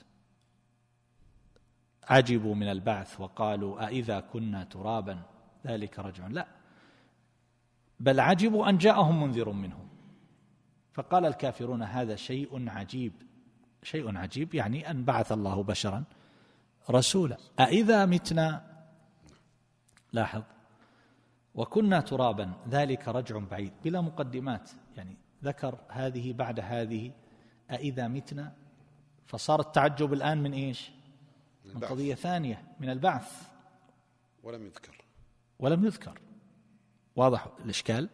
عجبوا من البعث وقالوا أئذا كنا ترابا ذلك رجع. لا، بل عجبوا أن جاءهم منذر منهم فقال الكافرون هذا شيء عجيب. شيء عجيب يعني أن بعث الله بشرا رسولا. أئذا متنا، لاحظ، وكنا ترابا ذلك رجع بعيد بلا مقدمات. يعني ذكر هذه بعد هذه أئذا متنا، فصار التعجب الآن من إيش؟ من قضية ثانية، من البعث، ولم يذكر. واضح الإشكال؟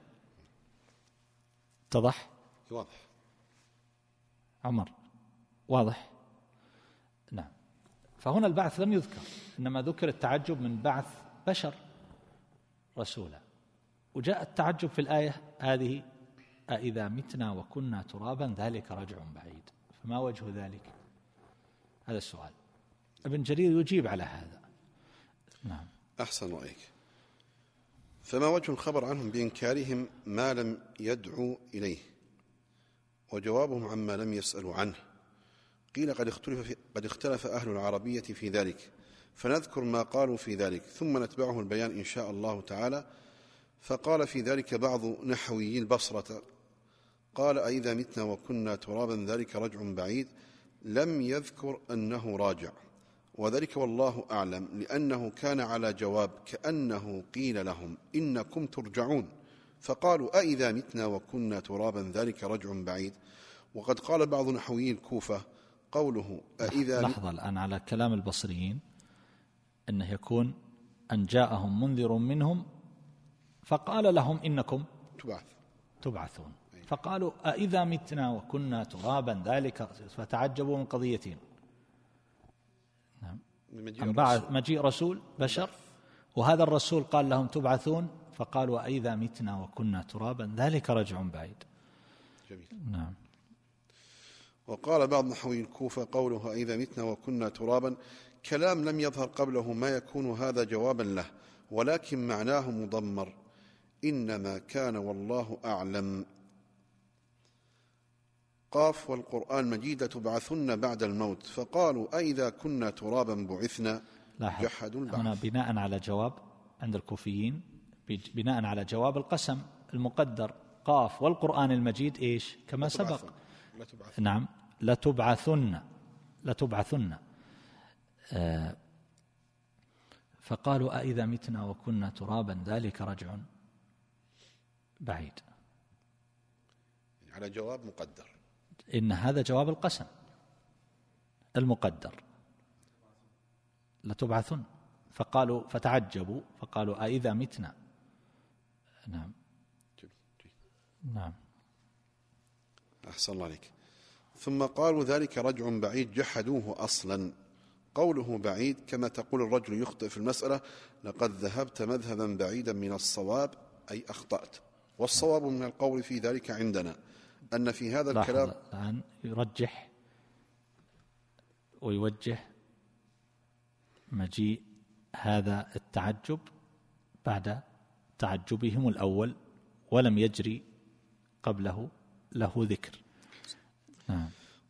اتضح؟ واضح عمر؟ واضح؟ نعم. فهنا البعث لم يذكر، إنما ذكر التعجب من بعث بشر رسولا، وجاء التعجب في الآية هذه أئذا متنا وكنا ترابا ذلك رجع بعيد. فما وجه ذلك؟ هذا السؤال. ابن جرير يجيب على هذا. نعم. أحسن رأيك. فما وجه الخبر عنهم بإنكارهم ما لم يدعوا إليه، وجوابهم عما لم يسألوا عنه؟ قيل قد اختلف أهل العربية في ذلك، فنذكر ما قالوا في ذلك ثم نتبعه البيان إن شاء الله تعالى. فقال في ذلك بعض نحوي البصرة: قال أئذا متنا وكنا ترابا ذلك رجع بعيد، لم يذكر أنه راجع، وذلك والله أعلم لأنه كان على جواب كأنه قيل لهم إنكم ترجعون، فقالوا أئذا متنا وكنا ترابا ذلك رجع بعيد. وقد قال بعض نحوي الكوفة قوله أئذا. لحظة الآن على كلام البصريين أنه يكون أن جاءهم منذر منهم فقال لهم إنكم تبعثون، فقالوا أئذا متنا وكنا ترابا ذلك، فتعجبوا من قضيتين: مجيء رسول بشر، وهذا الرسول قال لهم تبعثون، فقالوا أئذا متنا وكنا ترابا ذلك رجع بعيد. جميل. نعم. وقال بعض نحوي الكوفة قوله أئذا متنا وكنا ترابا كلام لم يظهر قبله ما يكون هذا جوابا له، ولكن معناه مضمر، إنما كان والله أعلم. قاف والقرآن مجيد تبعثن بعد الموت، فقالوا أئذا كنا ترابا بعثنا. جحدوا البعث. هنا بناء على جواب عند الكوفيين، بناء على جواب القسم المقدر قاف والقرآن المجيد إيش كما سبق. نعم، لتبعثن. فقالوا أئذا متنا وكنا ترابا ذلك رجع بعيد، على جواب مقدر. إن هذا جواب القسم المقدر، لتبعثن. فقالوا فتعجبوا فقالوا أئذا متنا. نعم. نعم. أحسن الله عليك. ثم قالوا ذلك رجع بعيد جحدوه أصلا. قوله بعيد كما تقول الرجل يخطئ في المسألة: لقد ذهبت مذهبا بعيدا من الصواب، أي أخطأت. والصواب من القول في ذلك عندنا أن في هذا الكلام الآن يرجح ويوجه مجيء هذا التعجب بعد تعجبهم الأول ولم يجري قبله له ذكر.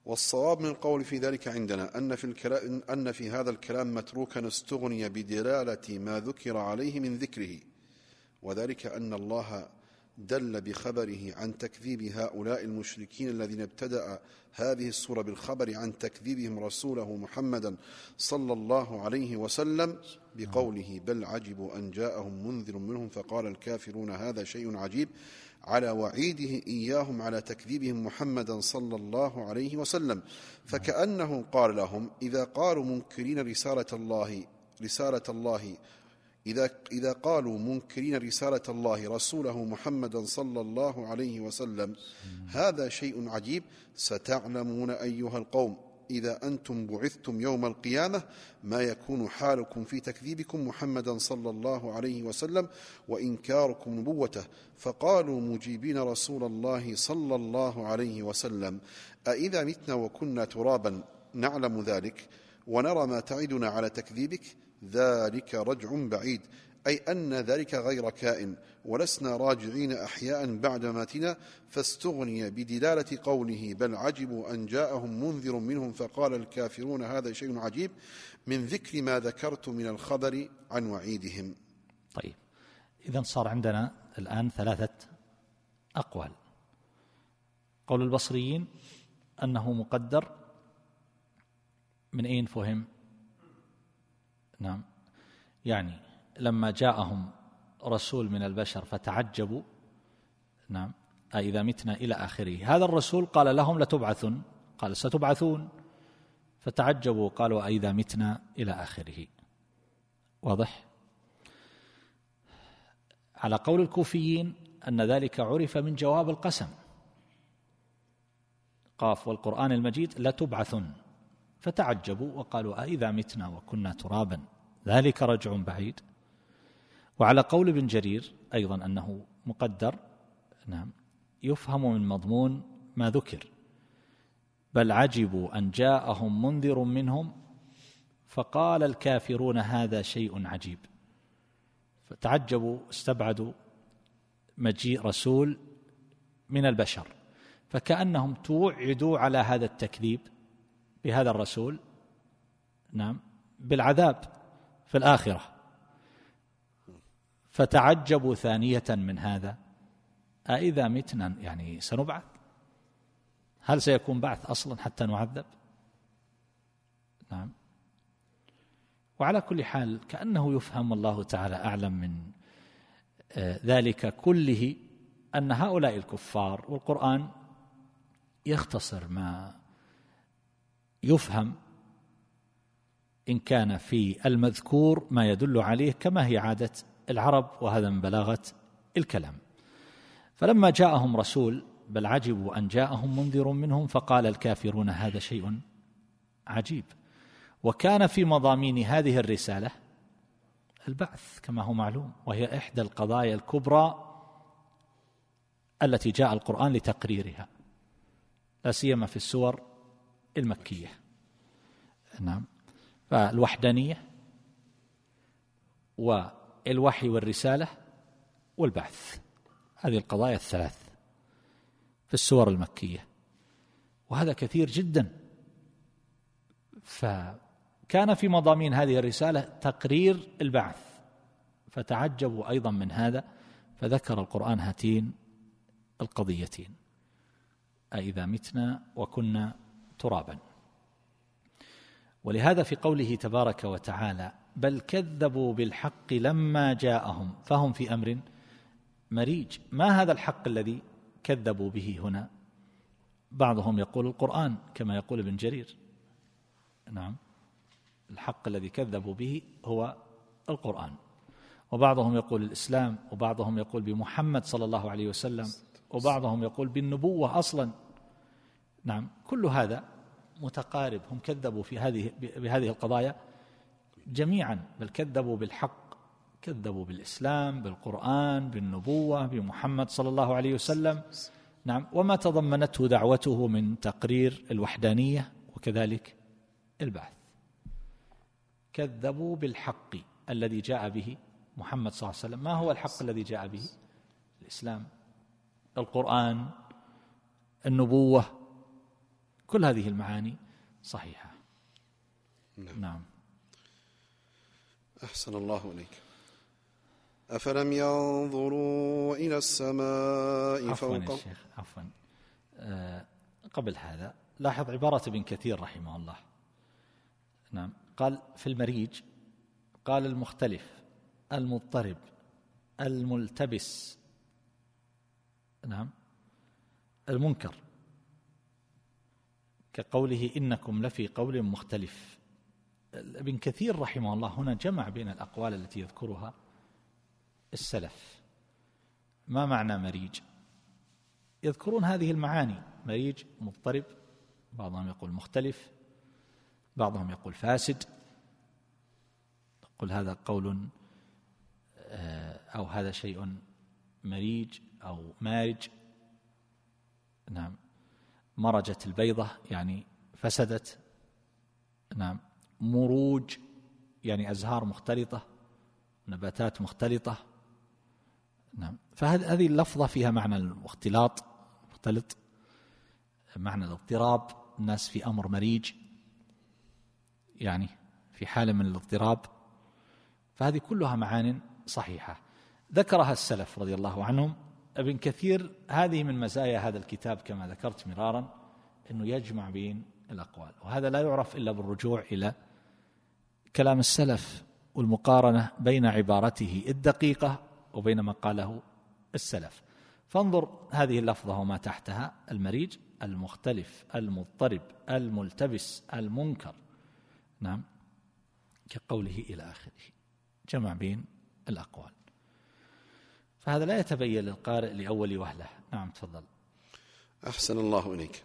والصواب من القول في ذلك عندنا أن في هذا الكلام متروكا استغني بدلالة ما ذكر عليه من ذكره، وذلك أن الله دل بخبره عن تكذيب هؤلاء المشركين الذين ابتدأ هذه السورة بالخبر عن تكذيبهم رسوله محمدا صلى الله عليه وسلم بقوله بل عجبوا أن جاءهم منذر منهم فقال الكافرون هذا شيء عجيب، على وعيده إياهم على تكذيبهم محمدا صلى الله عليه وسلم. فكأنه قال لهم إذا قالوا منكرين رسالة الله إذا قالوا منكرين رسالة الله رسوله محمدا صلى الله عليه وسلم هذا شيء عجيب، ستعلمون أيها القوم إذا أنتم بعثتم يوم القيامة ما يكون حالكم في تكذيبكم محمدا صلى الله عليه وسلم وإنكاركم نبوته. فقالوا مجيبين رسول الله صلى الله عليه وسلم أإذا متنا وكنا ترابا نعلم ذلك ونرى ما تعدنا على تكذيبك، ذلك رجع بعيد، أي أن ذلك غير كائن ولسنا راجعين أحياء بعد ماتنا. فاستغني بدلالة قوله بل عجبوا أن جاءهم منذر منهم فقال الكافرون هذا شيء عجيب من ذكر ما ذكرت من الخبر عن وعيدهم. طيب، إذن صار عندنا الآن 3 أقوال. قول البصريين أنه مقدر من أين فهم؟ نعم، يعني لما جاءهم رسول من البشر فتعجبوا، نعم، إذا متنا إلى آخره. هذا الرسول قال لهم لتبعثن، قال ستبعثون، فتعجبوا قالوا إذا متنا إلى آخره. واضح؟ على قول الكوفيين أن ذلك عرف من جواب القسم، قاف والقرآن المجيد لتبعثن، فتعجبوا وقالوا أإذا متنا وكنا ترابا ذلك رجع بعيد. وعلى قول ابن جرير أيضا أنه مقدر، نعم، يفهم من مضمون ما ذكر بل عجبوا أن جاءهم منذر منهم فقال الكافرون هذا شيء عجيب، فتعجبوا استبعدوا مجيء رسول من البشر، فكأنهم توعدوا على هذا التكذيب بهذا الرسول، نعم، بالعذاب في الآخرة، فتعجبوا ثانية من هذا أإذا متنا يعني سنبعث، هل سيكون بعث أصلا حتى نعذب؟ نعم. وعلى كل حال كأنه يفهم، الله تعالى أعلم، من ذلك كله أن هؤلاء الكفار، والقرآن يختصر ما يفهم إن كان في المذكور ما يدل عليه كما هي عادة العرب، وهذا من بلاغة الكلام. فلما جاءهم رسول بل عجبوا أن جاءهم منذر منهم فقال الكافرون هذا شيء عجيب. وكان في مضامين هذه الرسالة البعث كما هو معلوم، وهي إحدى القضايا الكبرى التي جاء القرآن لتقريرها، لا سيما في السور المكية. نعم، فالوحدانية والوحي والرسالة والبعث، هذه القضايا الثلاث في السور المكية، وهذا كثير جدا. فكان في مضامين هذه الرسالة تقرير البعث، فتعجبوا أيضا من هذا، فذكر القرآن هاتين القضيتين أإذا متنا وكنا ترابا. ولهذا في قوله تبارك وتعالى بل كذبوا بالحق لما جاءهم فهم في أمر مريج، ما هذا الحق الذي كذبوا به هنا؟ بعضهم يقول القرآن كما يقول ابن جرير، نعم، الحق الذي كذبوا به هو القرآن، وبعضهم يقول الإسلام، وبعضهم يقول بمحمد صلى الله عليه وسلم، وبعضهم يقول بالنبوة أصلا. نعم، كل هذا متقارب، هم كذبوا بهذه القضايا جميعا، بل كذبوا بالحق، كذبوا بالإسلام، بالقرآن، بالنبوة، بمحمد صلى الله عليه وسلم، نعم، وما تضمنته دعوته من تقرير الوحدانية وكذلك البعث. كذبوا بالحق الذي جاء به محمد صلى الله عليه وسلم. ما هو الحق الذي جاء به؟ الإسلام، القرآن، النبوة، كل هذه المعاني صحيحة. نعم. أحسن الله إليك. أفلم ينظروا إلى السماء عفوا فوق. يا شيخ عفوا، قبل هذا لاحظ عبارة ابن كثير رحمه الله. نعم، قال في المريج قال المختلف المضطرب الملتبس، نعم، المنكر، كقوله إنكم لفي قول مختلف. ابن كثير رحمه الله هنا جمع بين الأقوال التي يذكرها السلف. ما معنى مريج؟ يذكرون هذه المعاني: مريج، مضطرب، بعضهم يقول مختلف، بعضهم يقول فاسد، يقول هذا قول أو هذا شيء مريج أو مارج. نعم، مرجت البيضة يعني فسدت. نعم، مروج يعني أزهار مختلطة، نباتات مختلطة. نعم، فهذه اللفظة فيها معنى الاختلاط، مختلط، معنى الاضطراب، الناس في أمر مريج يعني في حالة من الاضطراب. فهذه كلها معان صحيحة ذكرها السلف رضي الله عنهم. ابن كثير هذه من مزايا هذا الكتاب كما ذكرت مرارا، أنه يجمع بين الأقوال، وهذا لا يعرف إلا بالرجوع إلى كلام السلف والمقارنة بين عبارته الدقيقة وبين ما قاله السلف. فانظر هذه اللفظة وما تحتها: المريج، المختلف، المضطرب، الملتبس، المنكر. نعم، كقوله إلى آخره، جمع بين الأقوال. فهذا لا يتبين للقارئ لأول وهلة. نعم، تفضل. أحسن الله إليك.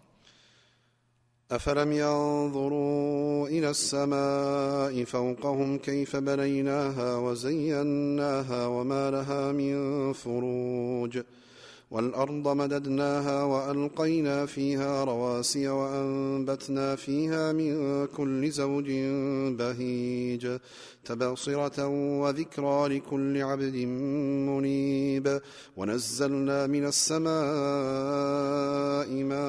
أفلم ينظروا إلى السماء فوقهم كيف بنيناها وزيناها وما لها من فروج والأرض مددناها وألقينا فيها رواسي وأنبتنا فيها من كل زوج بهيج تبصرة وذكرى لكل عبد منيب ونزلنا من السماء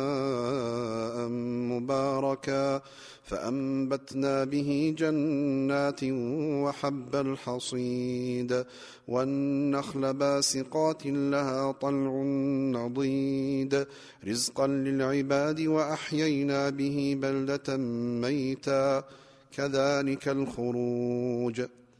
ماء مباركا فأنبتنا به جنات وحب الحصيد والنخل باسقات لها طلع نضيد رزقا للعباد وأحيينا به بلدة ميتا كذلك الخروج.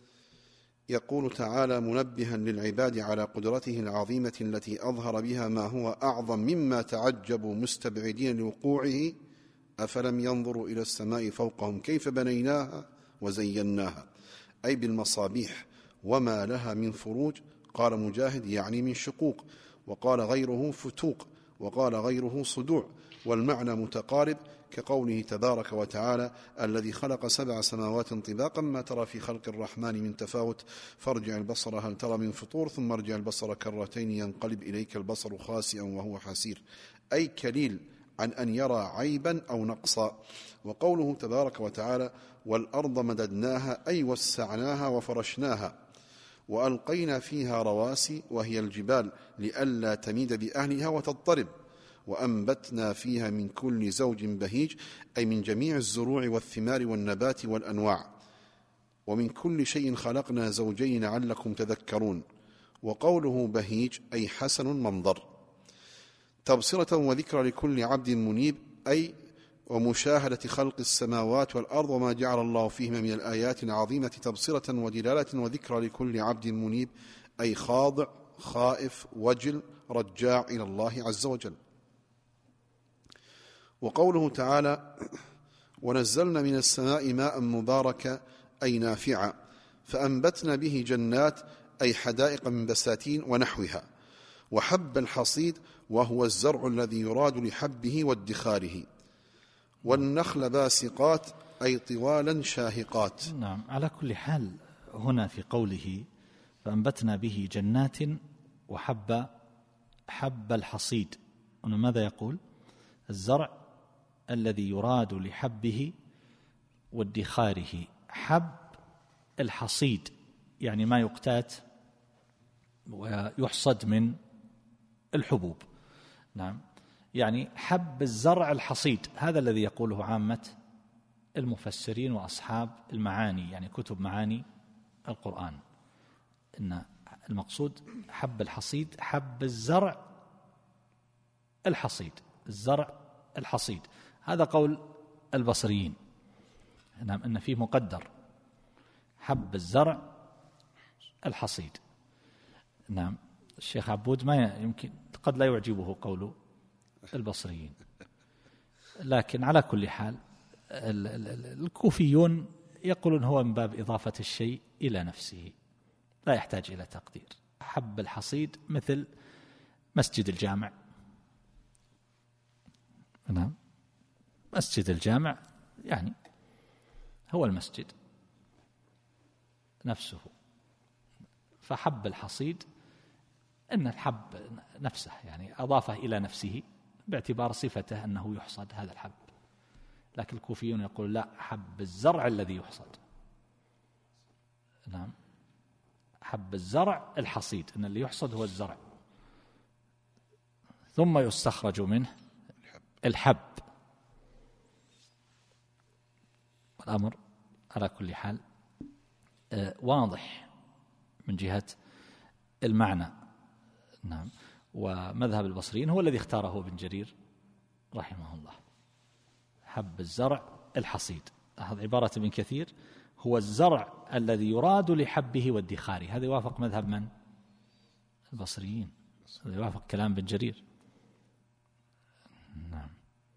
يقول تعالى منبها للعباد على قدرته العظيمة التي أظهر بها ما هو أعظم مما تعجبوا مستبعدين لوقوعه: أفلم ينظروا إلى السماء فوقهم كيف بنيناها وزيناها، أي بالمصابيح وما لها من فروج. قال مجاهد يعني من شقوق، وقال غيره فتوق، وقال غيره صدوع، والمعنى متقارب، كقوله تبارك وتعالى: الذي خلق 7 سماوات طباقا ما ترى في خلق الرحمن من تفاوت فارجع البصر هل ترى من فطور ثم ارجع البصر كرتين ينقلب إليك البصر خاسئا وهو حسير، أي كليل عن أن يرى عيبا أو نقصا. وقوله تبارك وتعالى: والأرض مددناها، أي وسعناها وفرشناها، وألقينا فيها رواسي وهي الجبال لئلا تميد بأهلها وتضطرب، وأنبتنا فيها من كل زوج بهيج، أي من جميع الزروع والثمار والنبات والأنواع، ومن كل شيء خلقنا زوجين لعلكم تذكرون. وقوله بهيج أي حسن منظر. تبصرة وذكرى لكل عبد منيب، أي ومشاهدة خلق السماوات والأرض وما جعل الله فيهما من الآيات العظيمة تبصرة ودلالة وذكرى لكل عبد منيب، أي خاضع خائف وجل رجاع إلى الله عز وجل. وقوله تعالى: ونزلنا من السماء ماء مباركا، أي نافعا، فأنبتنا به جنات، أي حدائق من بساتين ونحوها، وحب الحصيد وهو الزرع الذي يراد لحبه وادخاره، والنخل باسقات، أي طوالا شاهقات. نعم، على كل حال هنا في قوله فأنبتنا به جنات وحب الحصيد، هنا ماذا يقول؟ الزرع الذي يراد لحبه وادخاره. حب الحصيد يعني ما يقتات ويحصد من الحبوب. نعم، يعني حب الزرع الحصيد، هذا الذي يقوله عامة المفسرين وأصحاب المعاني، يعني كتب معاني القرآن، إن المقصود حب الحصيد، حب الزرع الحصيد، الزرع الحصيد. هذا قول البصريين، نعم، إن فيه مقدر حب الزرع الحصيد. نعم، الشيخ عبود ما يمكن، قد لا يعجبه قول البصريين، لكن على كل حال الكوفيون يقولون هو من باب إضافة الشيء إلى نفسه، لا يحتاج إلى تقدير. حب الحصيد مثل مسجد الجامع، نعم، مسجد الجامع يعني هو المسجد نفسه، فحب الحصيد أن الحب نفسه، يعني أضافه إلى نفسه باعتبار صفته أنه يحصد هذا الحب. لكن الكوفيون يقول لا، حب الزرع الذي يحصد، نعم، حب الزرع الحصيد، أن اللي يحصد هو الزرع، ثم يستخرج منه الحب. الأمر على كل حال واضح من جهة المعنى، نعم. ومذهب البصريين هو الذي اختاره ابن جرير رحمه الله، حب الزرع الحصيد. هذه عبارة ابن كثير، هو الزرع الذي يراد لحبه وادخاره. هذا يوافق مذهب من؟ البصريين، هذا يوافق كلام ابن جرير، نعم.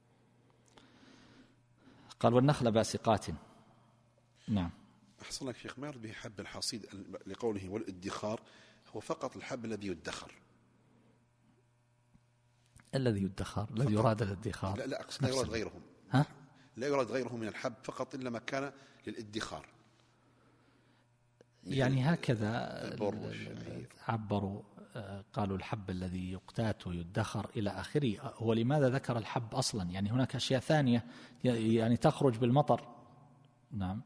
قال والنخل باسقات، نعم. أحسن لك شيخ، ما يرد به حب الحصيد لقوله والادخار، هو فقط الحب الذي يدخر، الذي يدخر، الذي يراد الادخار. لا أقصد لا يراد غيره، ها؟ لا يراد غيره من الحب فقط إلا ما كان للادخار، يعني هكذا عبروا، قالوا الحب الذي يقتات ويدخر إلى آخره. هو لماذا ذكر الحب أصلا؟ يعني هناك أشياء ثانية يعني تخرج بالمطر، نعم،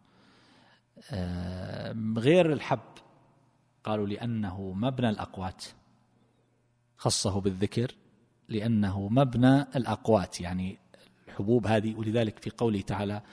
غير الحب. قالوا لأنه مبنى الأقوات، خصه بالذكر لأنه مبنى الأقوات، يعني الحبوب هذه. ولذلك في قوله تعالى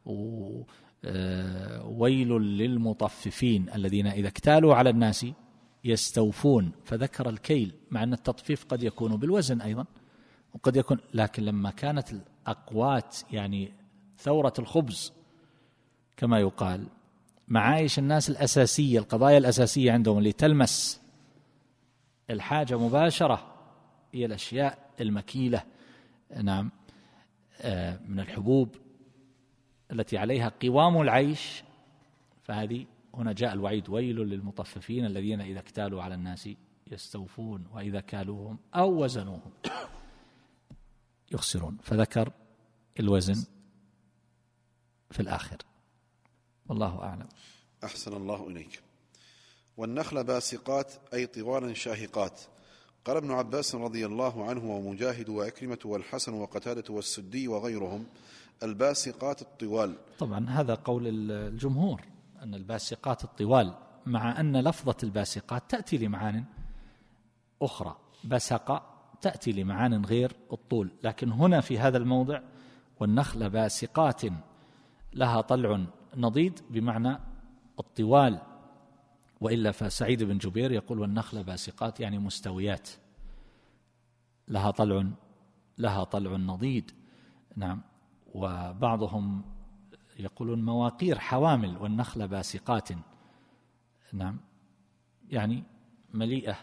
ويل للمطففين الذين إذا اكتالوا على الناس يستوفون، فذكر الكيل، مع أن التطفيف قد يكون بالوزن أيضا وقد يكون، لكن لما كانت الأقوات يعني ثورة الخبز كما يقال، معايش الناس الأساسية، القضايا الأساسية عندهم اللي تلمس الحاجة مباشرة هي الأشياء المكيلة، نعم، من الحبوب التي عليها قوام العيش، فهذه هنا جاء الوعيد ويل للمطففين الذين إذا اكتالوا على الناس يستوفون وإذا كالوهم أو وزنوهم يخسرون، فذكر الوزن في الآخر، والله أعلم. أحسن الله إليك. والنخل باسقات أي طوالا شاهقات. قال ابن عباس رضي الله عنه ومجاهد وأكرمة والحسن وقتادة والسدي وغيرهم الباسقات الطوال. طبعا هذا قول الجمهور أن الباسقات الطوال، مع أن لفظة الباسقات تأتي لمعان أخرى، بسق تأتي لمعان غير الطول، لكن هنا في هذا الموضع والنخل باسقات لها طلع نضيد بمعنى الطوال. وإلا فسعيد بن جبير يقول والنخل باسقات يعني مستويات، لها طلع نضيد، نعم. وبعضهم يقولون مواقير حوامل والنخل باسقات، نعم، يعني مليئة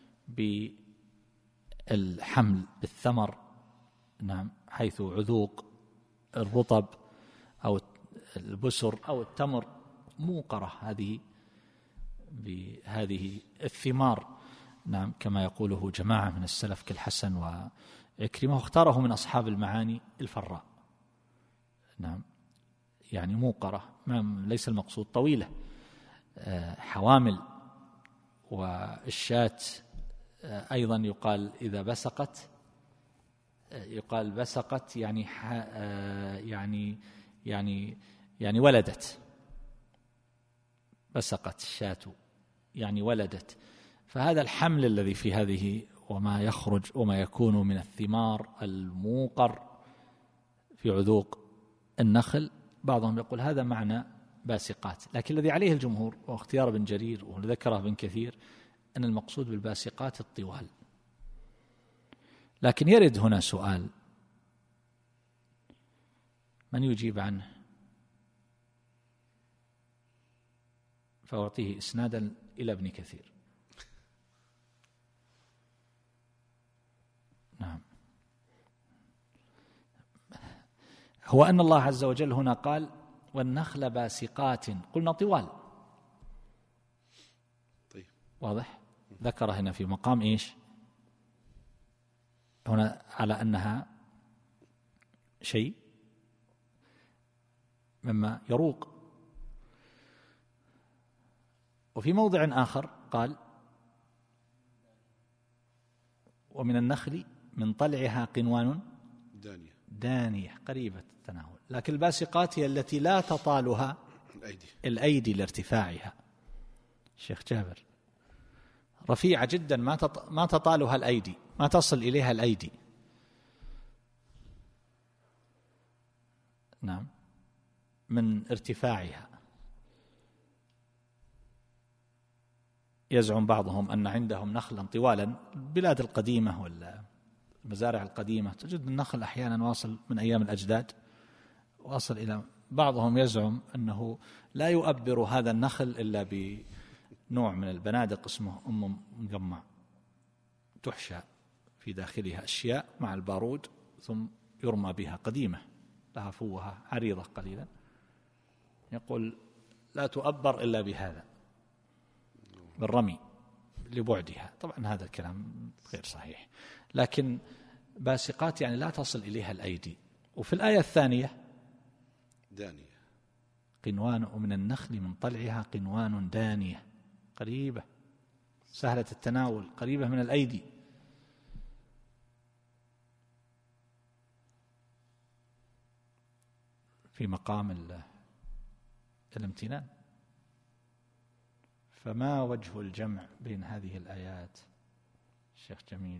بالحمل بالثمر، نعم، حيث عذوق الرطب أو البسر أو التمر موقرة هذه بهذه الثمار، نعم، كما يقوله جماعة من السلف كالحسن وعكرمة، واختاره من أصحاب المعاني الفراء، نعم، يعني موقرة، ليس المقصود طويلة، حوامل. والشاة أيضا يقال إذا بسقت، يقال بسقت يعني ولدت، بسقت الشاة يعني ولدت، فهذا الحمل الذي في هذه وما يخرج وما يكون من الثمار الموقر في عذوق النخل. بعضهم يقول هذا معنى باسقات، لكن الذي عليه الجمهور واختيار ابن جرير وذكره ابن كثير أن المقصود بالباسقات الطوال. لكن يرد هنا سؤال، من يجيب عنه فأعطيه إسنادا إلى ابن كثير. نعم، هو أن الله عز وجل هنا قال والنخل باسقات، قلنا طوال. طيب واضح؟ ذكر هنا في مقام إيش؟ هنا على أنها شيء مما يروق. وفي موضع آخر قال ومن النخل من طلعها قنوان دانية قريبة التناول. لكن الباسقات هي التي لا تطالها الأيدي لارتفاعها. الشيخ جابر رفيعة جدا ما تطالها الأيدي، ما تصل إليها الأيدي. نعم، من ارتفاعها. يزعم بعضهم أن عندهم نخلا طوالا، البلاد القديمة والمزارع القديمة تجد النخل أحيانا واصل من أيام الأجداد، واصل إلى بعضهم يزعم أنه لا يؤبر هذا النخل إلا بنوع من البنادق اسمه أم مقمع، تحشى في داخلها أشياء مع البارود ثم يرمى بها، قديمة لها فوهة عريضة قليلا، يقول لا تؤبر إلا بهذا، بالرمي لبعدها. طبعا هذا الكلام غير صحيح، لكن باسقات يعني لا تصل إليها الأيدي. وفي الآية الثانية دانية قنوان ومن النخل من طلعها قنوان دانية قريبة سهلة التناول قريبة من الأيدي. في مقام الامتنان. فما وجه الجمع بين هذه الآيات الشيخ جميل؟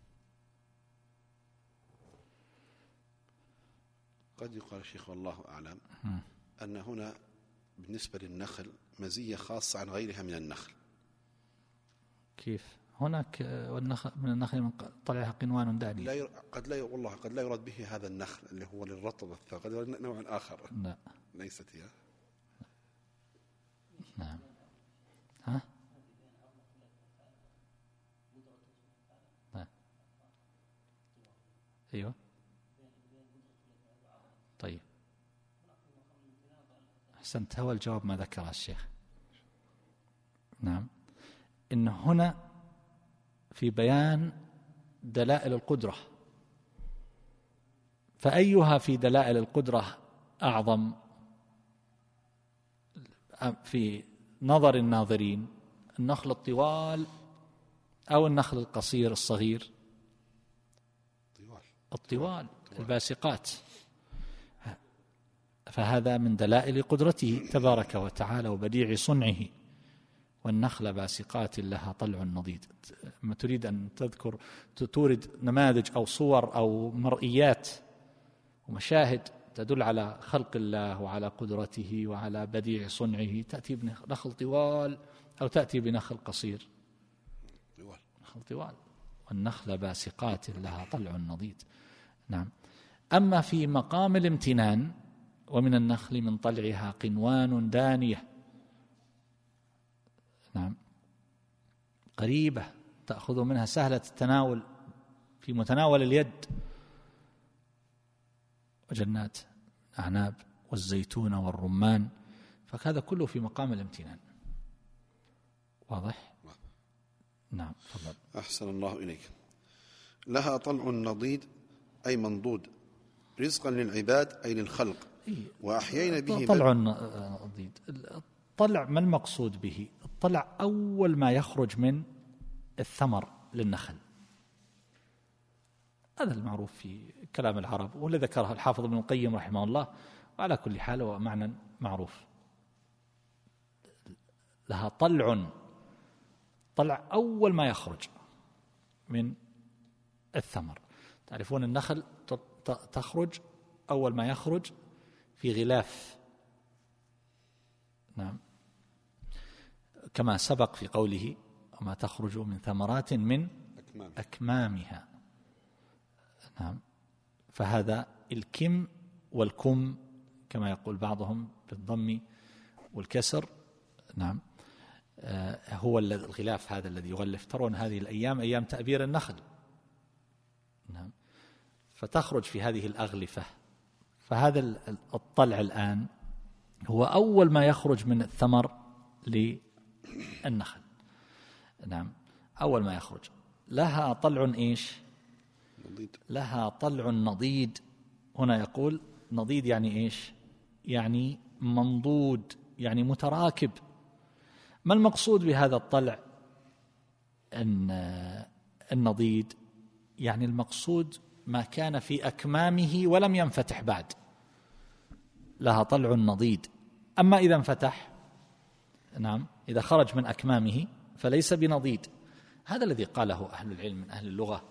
قد يقال الشيخ والله أعلم أن هنا بالنسبة للنخل مزية خاصة عن غيرها من النخل. كيف؟ هناك والنخل من النخل من طلعها قنوان دانية. قد لا يراد به هذا النخل اللي هو للرطب والثلج، قد يراد نوع آخر. لا ليست هي. نعم. ها؟ لا. أيوة. طيب أحسنت، هو الجواب ما ذكره الشيخ. نعم، إن هنا في بيان دلائل القدرة، فأيها في دلائل القدرة أعظم في نظر الناظرين، النخل الطوال أو النخل القصير الصغير؟ الطوال الباسقات. فهذا من دلائل قدرته تبارك وتعالى وبديع صنعه. والنخل باسقات لها طلع نضيد. ما تريد أن تورد نماذج أو صور أو مرئيات ومشاهد تدل على خلق الله وعلى قدرته وعلى بديع صنعه، تأتي بنخل طوال أو تأتي بنخل قصير. نخل طوال. والنخل باسقات لها طلع نضيد. نعم. أما في مقام الامتنان ومن النخل من طلعها قنوان دانية، نعم، قريبة تأخذ منها سهلة التناول في متناول اليد، وجنات أعناب والزيتون والرمان، فهذا كله في مقام الامتنان. واضح؟ نعم. تفضل. أحسن الله إليك. لها طلع نضيد أي منضود رزقا للعباد أي للخلق، وأحيينا به طلع نضيد. الطلع ما المقصود به؟ الطلع أول ما يخرج من الثمر للنخل، هذا المعروف في كلام العرب، والذي ذكره الحافظ ابن القيم رحمه الله. وعلى كل حال هو معنى معروف. لها طلع أول ما يخرج من الثمر. تعرفون النخل تخرج أول ما يخرج في غلاف، نعم، كما سبق في قوله وما تخرج من ثمرات من أكمامها، نعم. فهذا الكم والكم كما يقول بعضهم بالضم والكسر، نعم، هو الغلاف هذا الذي يغلف. ترون هذه الأيام أيام تأبير النخل، نعم، فتخرج في هذه الأغلفة. فهذا الطلع الآن هو أول ما يخرج من الثمر للنخل، نعم، أول ما يخرج. لها طلع إيش؟ لها طلع نضيد. هنا يقول نضيد يعني إيش؟ يعني منضود، يعني متراكب. ما المقصود بهذا الطلع النضيد؟ يعني المقصود ما كان في أكمامه ولم ينفتح بعد، لها طلع نضيد. أما إذا انفتح، نعم، إذا خرج من أكمامه فليس بنضيد. هذا الذي قاله أهل العلم من أهل اللغة،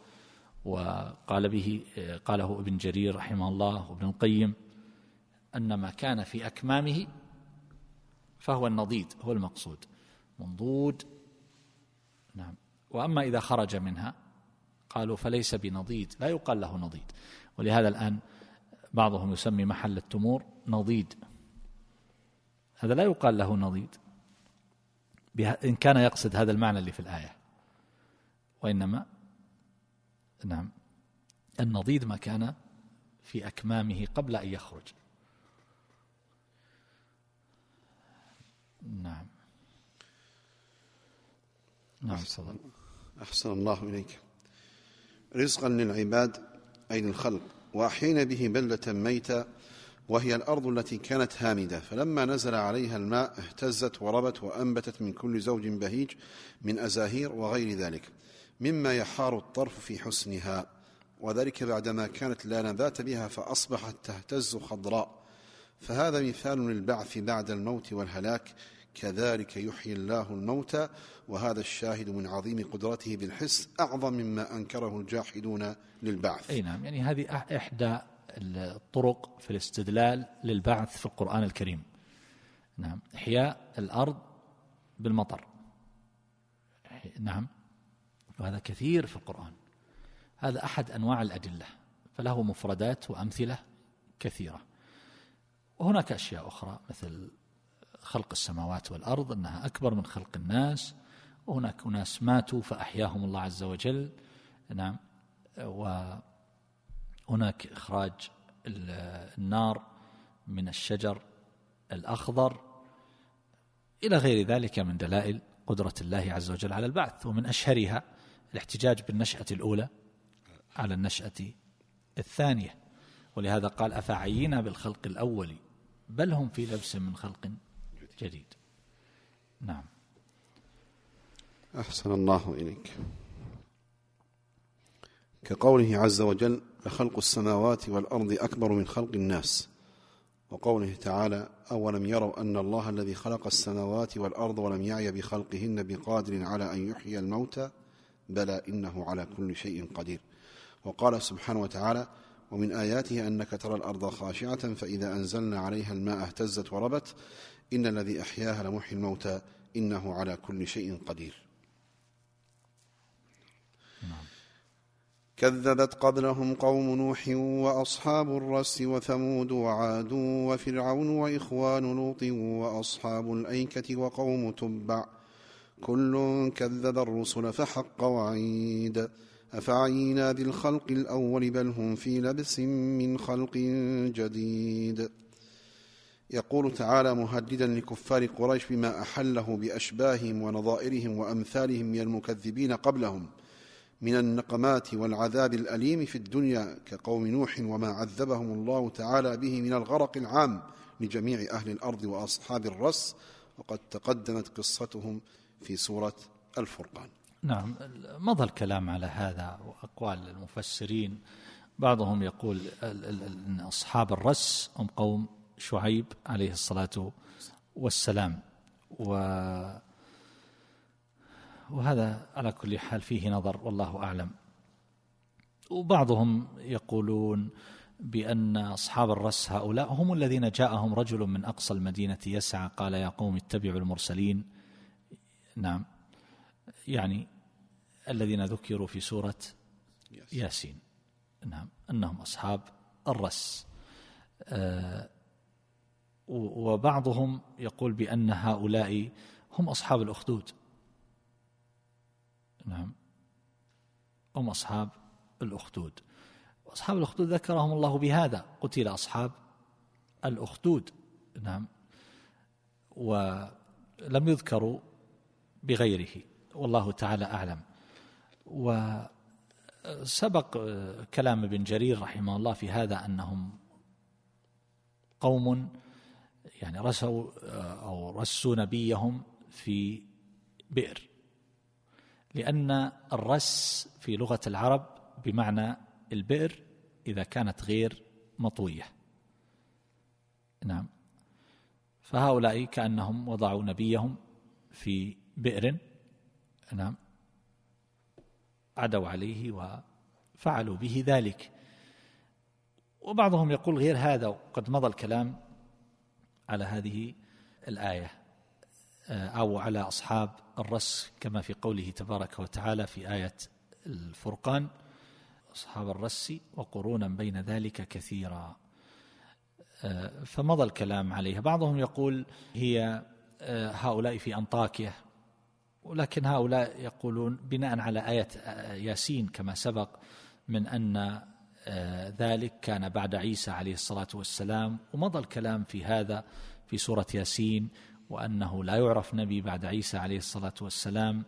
قاله ابن جرير رحمه الله وابن القيم، أن ما كان في أكمامه فهو النضيد، هو المقصود، منضود، نعم. وأما إذا خرج منها قالوا فليس بنضيد، لا يقال له نضيد. ولهذا الآن بعضهم يسمي محل التمور نضيد، هذا لا يقال له نضيد إن كان يقصد هذا المعنى اللي في الآية، وإنما، نعم، النضيد ما كان في أكمامه قبل أن يخرج، نعم. نعم، صدق. أحسن الله إليك. رزقا للعباد أي للخلق، وأحيينا به بلدة ميتة وهي الأرض التي كانت هامدة، فلما نزل عليها الماء اهتزت وربت وأنبتت من كل زوج بهيج من أزاهير وغير ذلك مما يحار الطرف في حسنها، وذلك بعدما كانت لا نبات بها فأصبحت تهتز خضراء. فهذا مثال للبعث بعد الموت والهلاك، كذلك يحيي الله الموتى، وهذا الشاهد من عظيم قدرته بالحس أعظم مما أنكره الجاحدون للبعث. أي نعم، يعني هذه إحدى الطرق في الاستدلال للبعث في القرآن الكريم، نعم، إحياء الأرض بالمطر، نعم، وهذا كثير في القرآن. هذا أحد أنواع الأدلة، فله مفردات وأمثلة كثيرة. وهناك أشياء أخرى مثل خلق السماوات والأرض أنها أكبر من خلق الناس، وهناك أناس ماتوا فأحياهم الله عز وجل، نعم، وهناك إخراج النار من الشجر الأخضر إلى غير ذلك من دلائل قدرة الله عز وجل على البعث. ومن أشهرها الاحتجاج بالنشأة الأولى على النشأة الثانية، ولهذا قال أفعينا بالخلق الأول بل هم في لبس من خلق جديد، نعم. أحسن الله إليك. كقوله عز وجل لخلق السماوات والأرض أكبر من خلق الناس، وقوله تعالى أولم يروا أن الله الذي خلق السماوات والأرض ولم يعي بخلقهن بقادر على أن يحيي الموتى بلى إنه على كل شيء قدير. وقال سبحانه وتعالى ومن آياته أنك ترى الأرض خاشعة فإذا أنزلنا عليها الماء اهتزت وربت إن الذي أحياها لمحيي الموتى إنه على كل شيء قدير. كذبت قبلهم قوم نوح وأصحاب الرس وثمود وعاد وفرعون وإخوان لوط وأصحاب الأيكة وقوم تبع كل كذب الرسل فحق وعيد أفعينا بالخلق الأول بل هم في لبس من خلق جديد. يقول تعالى مهددا لكفار قريش بما أحله بأشباههم ونظائرهم وأمثالهم من المكذبين قبلهم من النقمات والعذاب الأليم في الدنيا كقوم نوح وما عذبهم الله تعالى به من الغرق العام لجميع أهل الأرض وأصحاب الرس، وقد تقدمت قصتهم في سورة الفرقان. نعم، مضى الكلام على هذا وأقوال المفسرين. بعضهم يقول أن أصحاب الرس هم قوم شعيب عليه الصلاة والسلام، وهذا على كل حال فيه نظر والله أعلم. وبعضهم يقولون بأن أصحاب الرس هؤلاء هم الذين جاءهم رجل من أقصى المدينة يسعى قال يا قوم اتبعوا المرسلين، نعم، يعني الذين ذكروا في سورة ياسين، نعم، أنهم أصحاب الرس. وبعضهم يقول بأن هؤلاء هم أصحاب الأخدود، نعم، هم أصحاب الأخدود. أصحاب الأخدود ذكرهم الله بهذا، قتل أصحاب الأخدود، نعم، ولم يذكروا بغيره والله تعالى أعلم. وسبق كلام ابن جرير رحمه الله في هذا أنهم قوم يعني رسوا نبيهم في بئر، لأن الرس في لغة العرب بمعنى البئر إذا كانت غير مطوية، نعم، فهؤلاء كأنهم وضعوا نبيهم في بئر، نعم، عدوا عليه وفعلوا به ذلك. وبعضهم يقول غير هذا، وقد مضى الكلام على هذه الآية أو على أصحاب الرس كما في قوله تبارك وتعالى في آية الفرقان أصحاب الرس وقرونا بين ذلك كثيرا، فمضى الكلام عليها. بعضهم يقول هي هؤلاء في أنطاكية، ولكن هؤلاء يقولون بناء على آية ياسين كما سبق من أن ذلك كان بعد عيسى عليه الصلاة والسلام، ومضى الكلام في هذا في سورة ياسين، وأنه لا يعرف نبي بعد عيسى عليه الصلاة والسلام،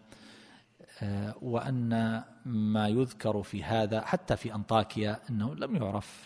وأن ما يذكر في هذا حتى في أنطاكيا أنه لم يعرف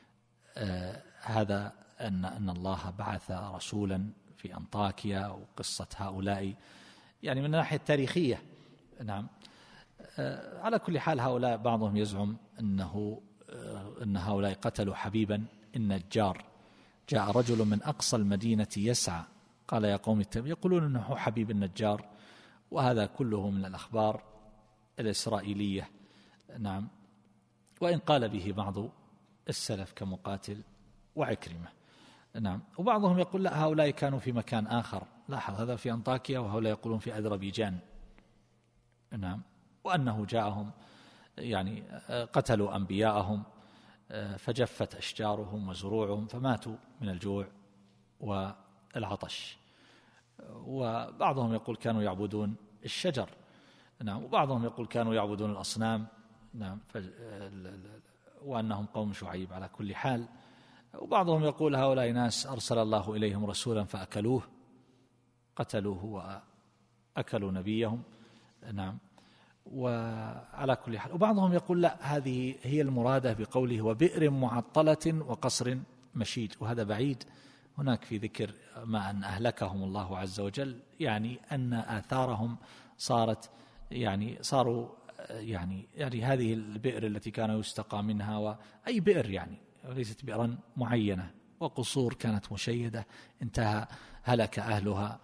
هذا أن الله بعث رسولا في أنطاكيا، وقصة هؤلاء يعني من الناحية التاريخية، نعم. على كل حال هؤلاء بعضهم يزعم أن هؤلاء قتلوا حبيبا النجار، جاء رجل من أقصى المدينة يسعى قال يا قوم اتبعوا، يقولون أنه حبيب النجار، وهذا كله من الأخبار الإسرائيلية، نعم، وإن قال به بعض السلف كمقاتل وعكرمة، نعم. وبعضهم يقول لا، هؤلاء كانوا في مكان آخر، لاحظ هذا في أنطاكيا وهؤلاء يقولون في أذربيجان، نعم، وأنه جاءهم يعني قتلوا أنبياءهم فجفت أشجارهم وزروعهم فماتوا من الجوع والعطش. وبعضهم يقول كانوا يعبدون الشجر، نعم، وبعضهم يقول كانوا يعبدون الأصنام، نعم، وأنهم قوم شعيب على كل حال. وبعضهم يقول هؤلاء ناس أرسل الله إليهم رسولا فأكلوه، قتلوه وأكلوا نبيهم، نعم، وعلى كل حال. وبعضهم يقول لا، هذه هي المرادة بقوله وبئر معطلة وقصر مشيد، وهذا بعيد. هناك في ذكر ما أن أهلكهم الله عز وجل، يعني أن آثارهم صاروا يعني هذه البئر التي كان يستقى منها، وأي بئر يعني ليست بئرا معينة، وقصور كانت مشيدة انتهى هلك أهلها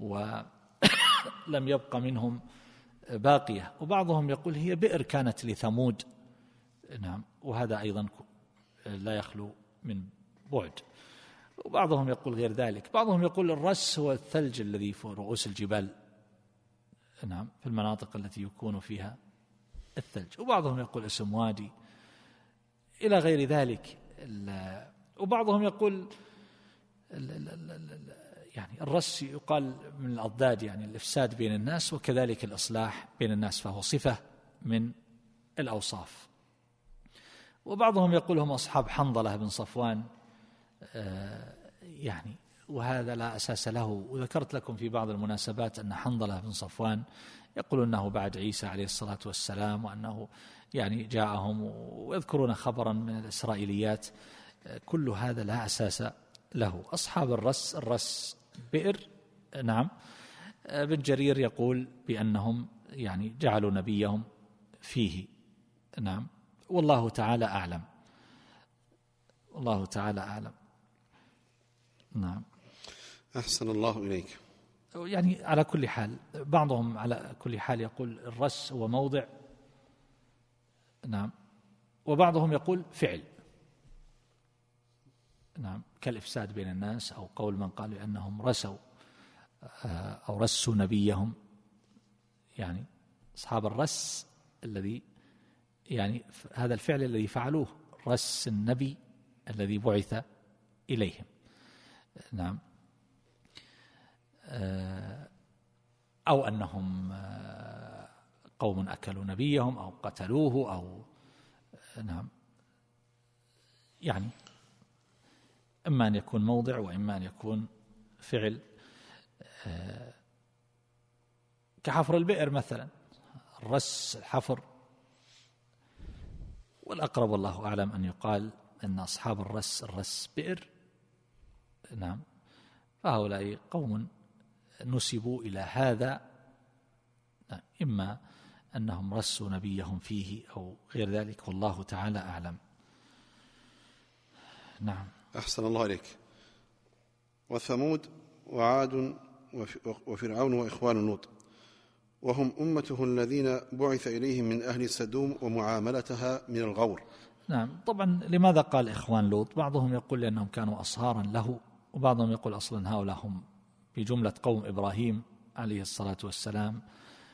ولم يبق منهم باقية. وبعضهم يقول هي بئر كانت لثمود، نعم، وهذا أيضا لا يخلو من بعد. وبعضهم يقول غير ذلك. بعضهم يقول الرس هو الثلج الذي في رؤوس الجبال، نعم، في المناطق التي يكون فيها الثلج. وبعضهم يقول اسم وادي إلى غير ذلك. وبعضهم يقول يعني الرس يقال من الأضداد، يعني الإفساد بين الناس وكذلك الإصلاح بين الناس، فهو صفة من الأوصاف. وبعضهم يقول هم أصحاب حنظلة بن صفوان، يعني وهذا لا أساس له. وذكرت لكم في بعض المناسبات أن حنظلة بن صفوان يقول أنه بعد عيسى عليه الصلاة والسلام، وأنه يعني جاءهم، ويذكرون خبرا من الإسرائيليات. كل هذا لا أساس له. أصحاب الرس بئر، نعم. ابن جرير يقول بأنهم يعني جعلوا نبيهم فيه، نعم، والله تعالى أعلم، والله تعالى أعلم، نعم. أحسن الله إليك. يعني على كل حال بعضهم على كل حال يقول الرس هو موضع، نعم، وبعضهم يقول فعل، نعم، كالإفساد بين الناس، أو قول من قال بأنهم رسوا أو رسوا نبيهم، يعني أصحاب الرس الذي يعني هذا الفعل الذي فعلوه، رس النبي الذي بعث إليهم، نعم، أو أنهم قوم أكلوا نبيهم أو قتلوه، أو نعم، يعني إما أن يكون موضع وإما أن يكون فعل، كحفر البئر مثلا، الرس الحفر، والأقرب والله أعلم أن يقال أن أصحاب الرس بئر، نعم، فهؤلاء قوم نسبوا إلى هذا، إما أنهم رسوا نبيهم فيه أو غير ذلك، والله تعالى أعلم. نعم. أحسن الله إليك. وثمود وعاد وفرعون وإخوان لوط، وهم أمته الذين بعث إليهم من أهل سدوم ومعاملتها من الغور. نعم. طبعا لماذا قال إخوان لوط؟ بعضهم يقول لأنهم كانوا أصهارا له، وبعضهم يقول أصلا هؤلاء هم بجملة قوم إبراهيم عليه الصلاة والسلام،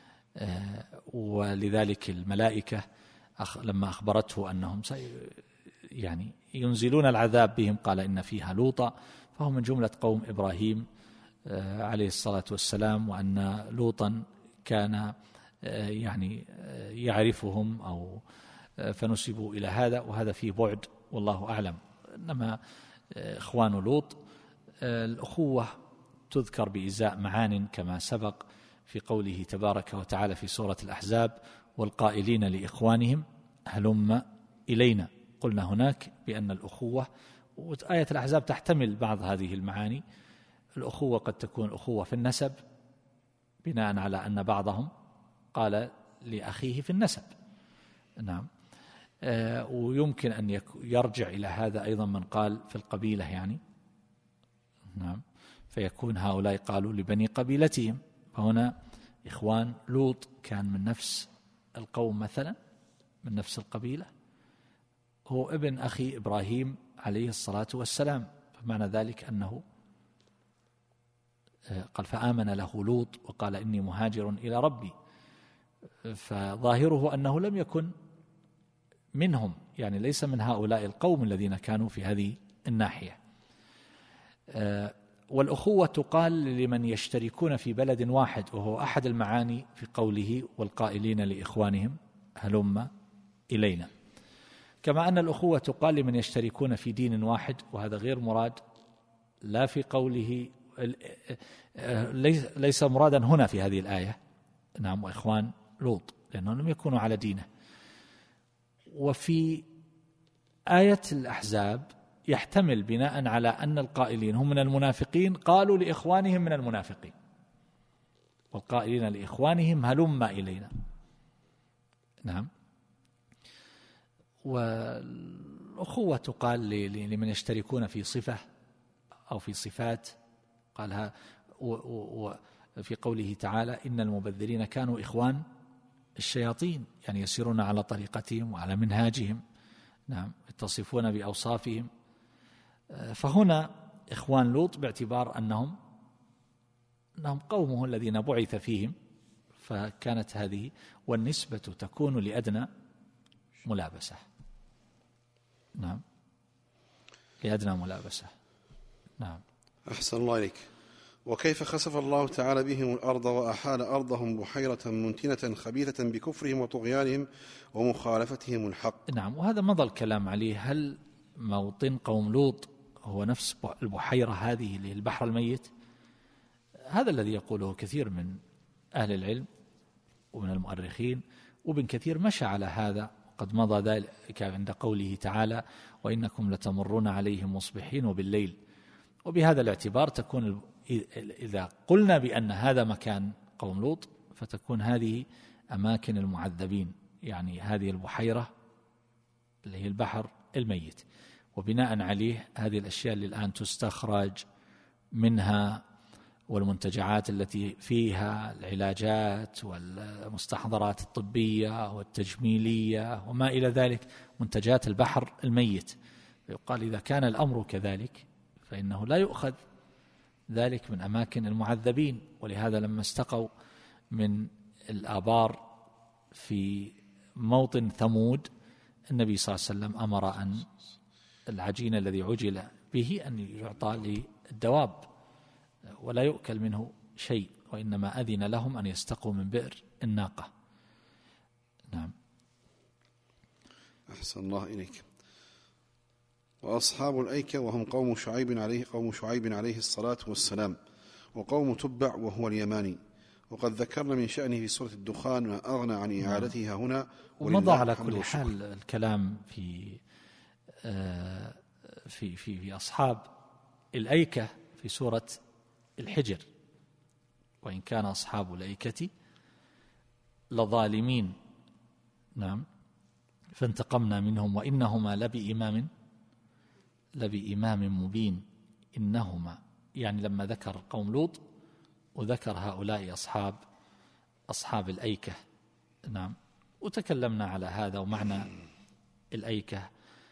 ولذلك الملائكة لما أخبرته أنهم يعني ينزلون العذاب بهم قال إن فيها لوطا، فهم من جملة قوم إبراهيم عليه الصلاة والسلام، وأن لوطا كان يعني يعرفهم أو فنسبوا إلى هذا، وهذا فيه بعد والله أعلم. إنما إخوان لوط الأخوة تذكر بإزاء معان كما سبق في قوله تبارك وتعالى في سورة الأحزاب: والقائلين لإخوانهم هلم إلينا. قلنا هناك بأن الأخوة، وآية الأحزاب تحتمل بعض هذه المعاني، الأخوة قد تكون أخوة في النسب بناء على أن بعضهم قال لأخيه في النسب، نعم، ويمكن أن يرجع إلى هذا أيضا من قال في القبيلة، يعني نعم، فيكون هؤلاء قالوا لبني قبيلتهم، فهنا إخوان لوط كان من نفس القوم مثلا، من نفس القبيلة، هو ابن أخي إبراهيم عليه الصلاة والسلام، فمعنى ذلك أنه قال فآمن له لوط وقال إني مهاجر إلى ربي، فظاهره أنه لم يكن منهم، يعني ليس من هؤلاء القوم الذين كانوا في هذه الناحية. والأخوة تقال لمن يشتركون في بلد واحد، وهو أحد المعاني في قوله والقائلين لإخوانهم هلم إلينا، كما أن الأخوة تقال لمن يشتركون في دين واحد، وهذا غير مراد لا في قوله، ليس مرادا هنا في هذه الآية، نعم، وإخوان لوط لأنهم لم يكونوا على دينه. وفي آية الأحزاب يحتمل بناء على أن القائلين هم من المنافقين قالوا لإخوانهم من المنافقين، والقائلين لإخوانهم هلم إلينا، نعم. والأخوة تقال لمن يشتركون في صفة أو في صفات، قالها في قوله تعالى إن المبذرين كانوا إخوان الشياطين، يعني يسيرون على طريقتهم وعلى منهاجهم، نعم، يتصفون بأوصافهم. فهنا إخوان لوط باعتبار أنهم قومه الذين بعث فيهم، فكانت هذه، والنسبة تكون لأدنى ملابسة، نعم، لأدنى ملابسة، نعم. أحسن الله إليك. وكيف خسف الله تعالى بهم الأرض وأحال أرضهم بحيرة منتنة خبيثة بكفرهم وطغيانهم ومخالفتهم الحق. نعم، وهذا مضى الكلام عليه، هل موطن قوم لوط هو نفس البحيرة هذه اللي البحر الميت؟ هذا الذي يقوله كثير من أهل العلم ومن المؤرخين، وابن كثير مشى على هذا، قد مضى ذلك عند قوله تعالى وإنكم لتمرون عليهم مصبحين وبالليل. وبهذا الاعتبار تكون، إذا قلنا بأن هذا مكان قوم لوط، فتكون هذه أماكن المعذبين، يعني هذه البحيرة اللي هي البحر الميت، وبناء عليه هذه الأشياء اللي الآن تستخرج منها والمنتجعات التي فيها العلاجات والمستحضرات الطبية والتجميلية وما إلى ذلك، منتجات البحر الميت. يقال إذا كان الأمر كذلك فإنه لا يؤخذ ذلك من أماكن المعذبين. ولهذا لما استقوا من الآبار في موطن ثمود النبي صلى الله عليه وسلم أمر أن العجين الذي عجل به أن يعطى للدواب ولا يؤكل منه شيء، وإنما أذن لهم أن يستقوا من بئر الناقة. نعم. أحسن الله إليك. وأصحاب الأيكة وهم قوم شعيب عليه الصلاة والسلام، وقوم تبع وهو اليماني، وقد ذكرنا من شأنه في سورة الدخان ما أغنى عن إعادتها هنا. ومضى على كل حال الكلام في أصحاب الأيكة في سورة الحجر، وإن كان أصحاب الأيكة لظالمين. نعم. فانتقمنا منهم وإنهما لبإمام مبين. إنهما يعني لما ذكر قوم لوط وذكر هؤلاء أصحاب الأيكة. نعم. وتكلمنا على هذا ومعنى الأيكة،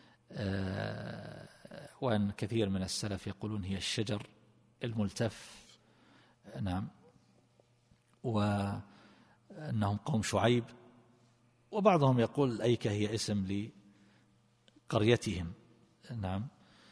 وأن كثير من السلف يقولون هي الشجر الملتف. نعم. وأنهم قوم شعيب، وبعضهم يقول الأيكة هي اسم لقريتهم. نعم.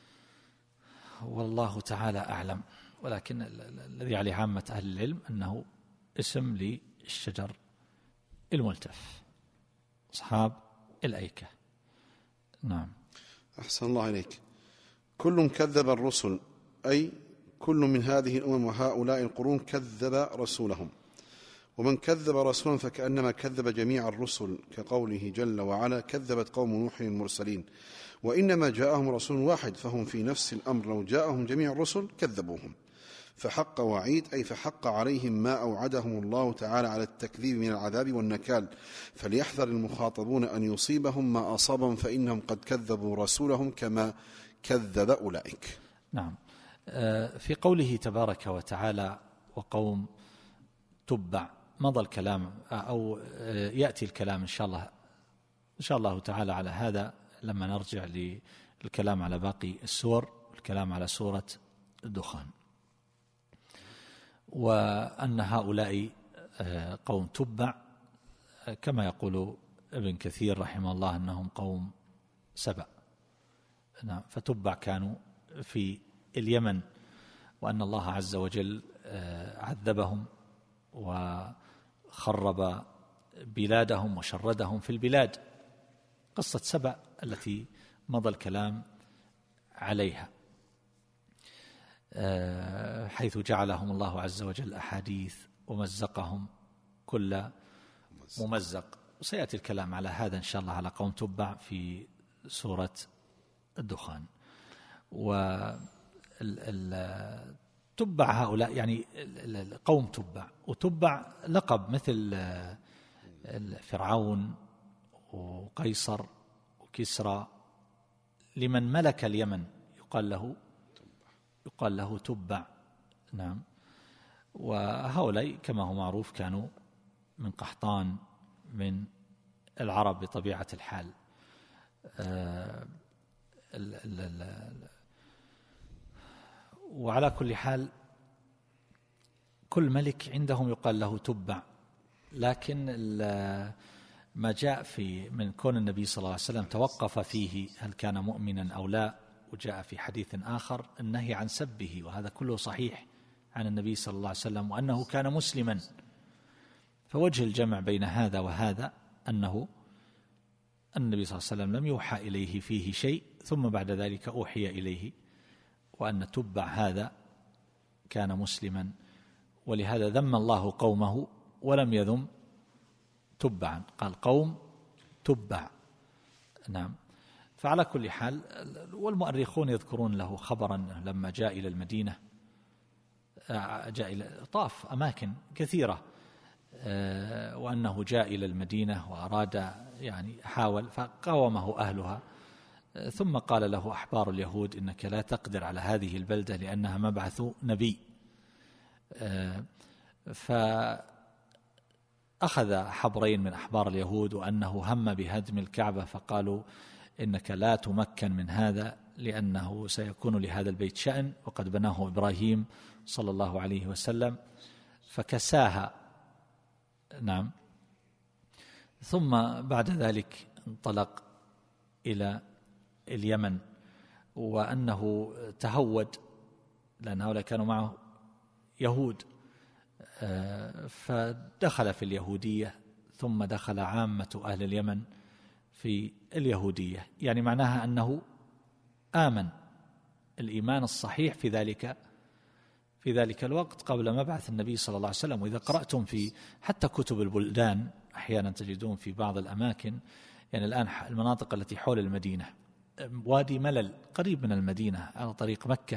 والله تعالى أعلم، ولكن الذي عليه عامة أهل العلم أنه اسم للشجر الملتف، أصحاب الأيكة. نعم. أحسن الله إليك. كل كذب الرسل، أي كل من هذه الأمم وهؤلاء القرون كذب رسولهم، ومن كذب رسولا فكأنما كذب جميع الرسل، كقوله جل وعلا كذبت قوم نوح المرسلين، وإنما جاءهم رسول واحد فهم في نفس الأمر لو جاءهم جميع الرسل كذبوهم. فحق وعيد، أي فحق عليهم ما أوعدهم الله تعالى على التكذيب من العذاب والنكال، فليحذر المخاطبون أن يصيبهم ما أصابهم فإنهم قد كذبوا رسولهم كما كذب أولئك. نعم. في قوله تبارك وتعالى وقوم تبع مضى الكلام، أو يأتي الكلام إن شاء الله تعالى على هذا لما نرجع للكلام على باقي السور والكلام على سورة الدخان. وأن هؤلاء قوم تبع كما يقول ابن كثير رحمه الله أنهم قوم سبأ. نعم. فتبع كانوا في اليمن، وأن الله عز وجل عذبهم وخرب بلادهم وشردهم في البلاد، قصة سبأ التي مضى الكلام عليها، حيث جعلهم الله عز وجل أحاديث ومزقهم كل ممزق. وسيأتي الكلام على هذا إن شاء الله على قوم تبع في سورة الدخان. تبع هؤلاء يعني قوم تبع، وتبع لقب مثل فرعون وقيصر وكسرى، لمن ملك اليمن يقال له تبع. نعم. وهؤلاء كما هو معروف كانوا من قحطان، من العرب بطبيعة الحال. وعلى كل حال كل ملك عندهم يقال له تبع، لكن ما جاء من كون النبي صلى الله عليه وسلم توقف فيه هل كان مؤمنا أو لا، وجاء في حديث آخر النهي عن سبه، وهذا كله صحيح عن النبي صلى الله عليه وسلم وأنه كان مسلما. فوجه الجمع بين هذا وهذا أنه النبي صلى الله عليه وسلم لم يوحى إليه فيه شيء، ثم بعد ذلك أوحي إليه، وأن تبع هذا كان مسلما، ولهذا ذم الله قومه ولم يذم تبعا، قال قوم تبع. نعم. فعلى كل حال والمؤرخون يذكرون له خبرا لما جاء إلى المدينة، طاف أماكن كثيرة، وأنه جاء إلى المدينة وأراد يعني حاول فقاومه أهلها، ثم قال له أحبار اليهود إنك لا تقدر على هذه البلدة لأنها مبعث نبي، فأخذ حبرين من أحبار اليهود وأنه هم بهدم الكعبة، فقالوا إنك لا تمكن من هذا لأنه سيكون لهذا البيت شأن وقد بناه إبراهيم صلى الله عليه وسلم، فكساها. نعم. ثم بعد ذلك انطلق إلى اليمن، وأنه تهود لأن هؤلاء كانوا معه يهود، فدخل في اليهودية، ثم دخل عامة أهل اليمن في اليهودية، يعني معناها أنه آمن الإيمان الصحيح في ذلك الوقت قبل مبعث النبي صلى الله عليه وسلم. وإذا قرأتم في حتى كتب البلدان أحيانا تجدون في بعض الأماكن، يعني الآن المناطق التي حول المدينة، وادي ملل قريب من المدينة على طريق مكة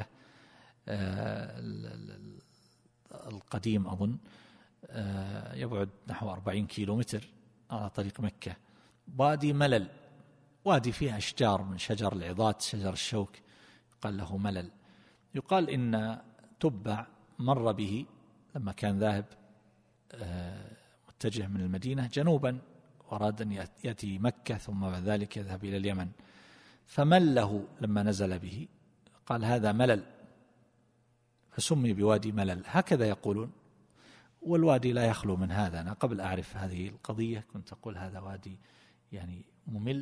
القديم أظن، يبعد نحو 40 كيلومتر على طريق مكة. وادي ملل، وادي فيه أشجار من شجر العظات، شجر الشوك، قال له ملل. يقال إن تبع مر به لما كان ذاهب متجه من المدينة جنوبا، وأراد أن يأتي مكة ثم بعد ذلك يذهب إلى اليمن، فمله لما نزل به، قال هذا ملل، فسمي بوادي ملل. هكذا يقولون، والوادي لا يخلو من هذا. أنا قبل أعرف هذه القضية كنت أقول هذا وادي يعني ممل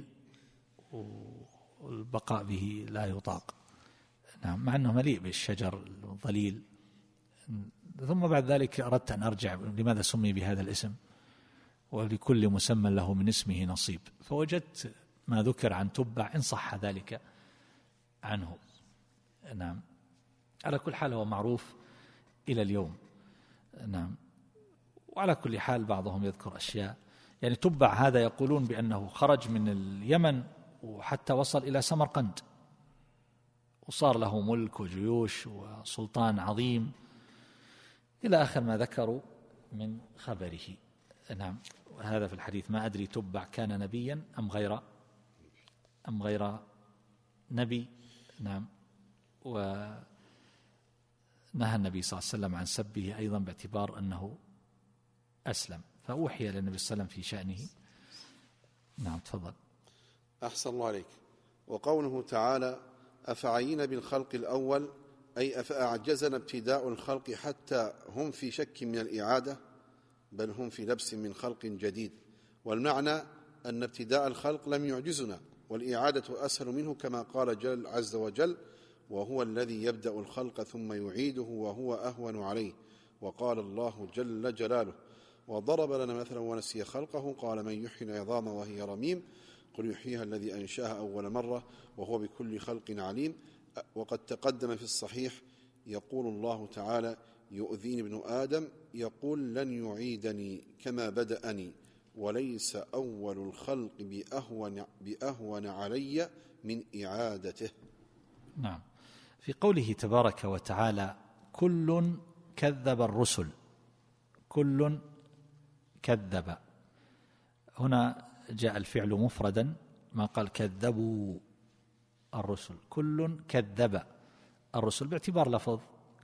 والبقاء به لا يطاق، نعم، مع أنه مليء بالشجر الظليل. ثم بعد ذلك أردت أن أرجع لماذا سمي بهذا الاسم، ولكل مسمى له من اسمه نصيب، فوجدت ما ذكر عن تبع إن صح ذلك عنه. نعم، على كل حال هو معروف إلى اليوم. نعم. وعلى كل حال بعضهم يذكر أشياء، يعني تبع هذا يقولون بأنه خرج من اليمن وحتى وصل إلى سمرقند، وصار له ملك وجيوش وسلطان عظيم إلى آخر ما ذكروا من خبره. نعم. وهذا في الحديث. ما أدري تبع كان نبيا أم غير نبي. نعم. ونهى النبي صلى الله عليه وسلم عن سبه أيضا باعتبار أنه أسلم، فأوحي للنبي صلى الله عليه وسلم في شأنه. نعم، تفضل. أحسن الله عليك. وقوله تعالى أفعينا بالخلق الأول، أي أفأعجزنا ابتداء الخلق حتى هم في شك من الإعادة، بل هم في لبس من خلق جديد. والمعنى أن ابتداء الخلق لم يعجزنا، والإعادة أسهل منه، كما قال جل عز وجل وهو الذي يبدأ الخلق ثم يعيده وهو أهون عليه. وقال الله جل جلاله وضرب لنا مثلا ونسي خلقه قال من يحيي العظام وهي رميم قل يحييها الذي أنشأها أول مرة وهو بكل خلق عليم. وقد تقدم في الصحيح يقول الله تعالى يؤذيني ابن آدم يقول لن يعيدني كما بدأني، وليس أول الخلق بأهون علي من إعادته. نعم. في قوله تبارك وتعالى كل كذب الرسل، كل كذب، هنا جاء الفعل مفردا، ما قال كذبوا الرسل، كل كذب الرسل باعتبار لفظ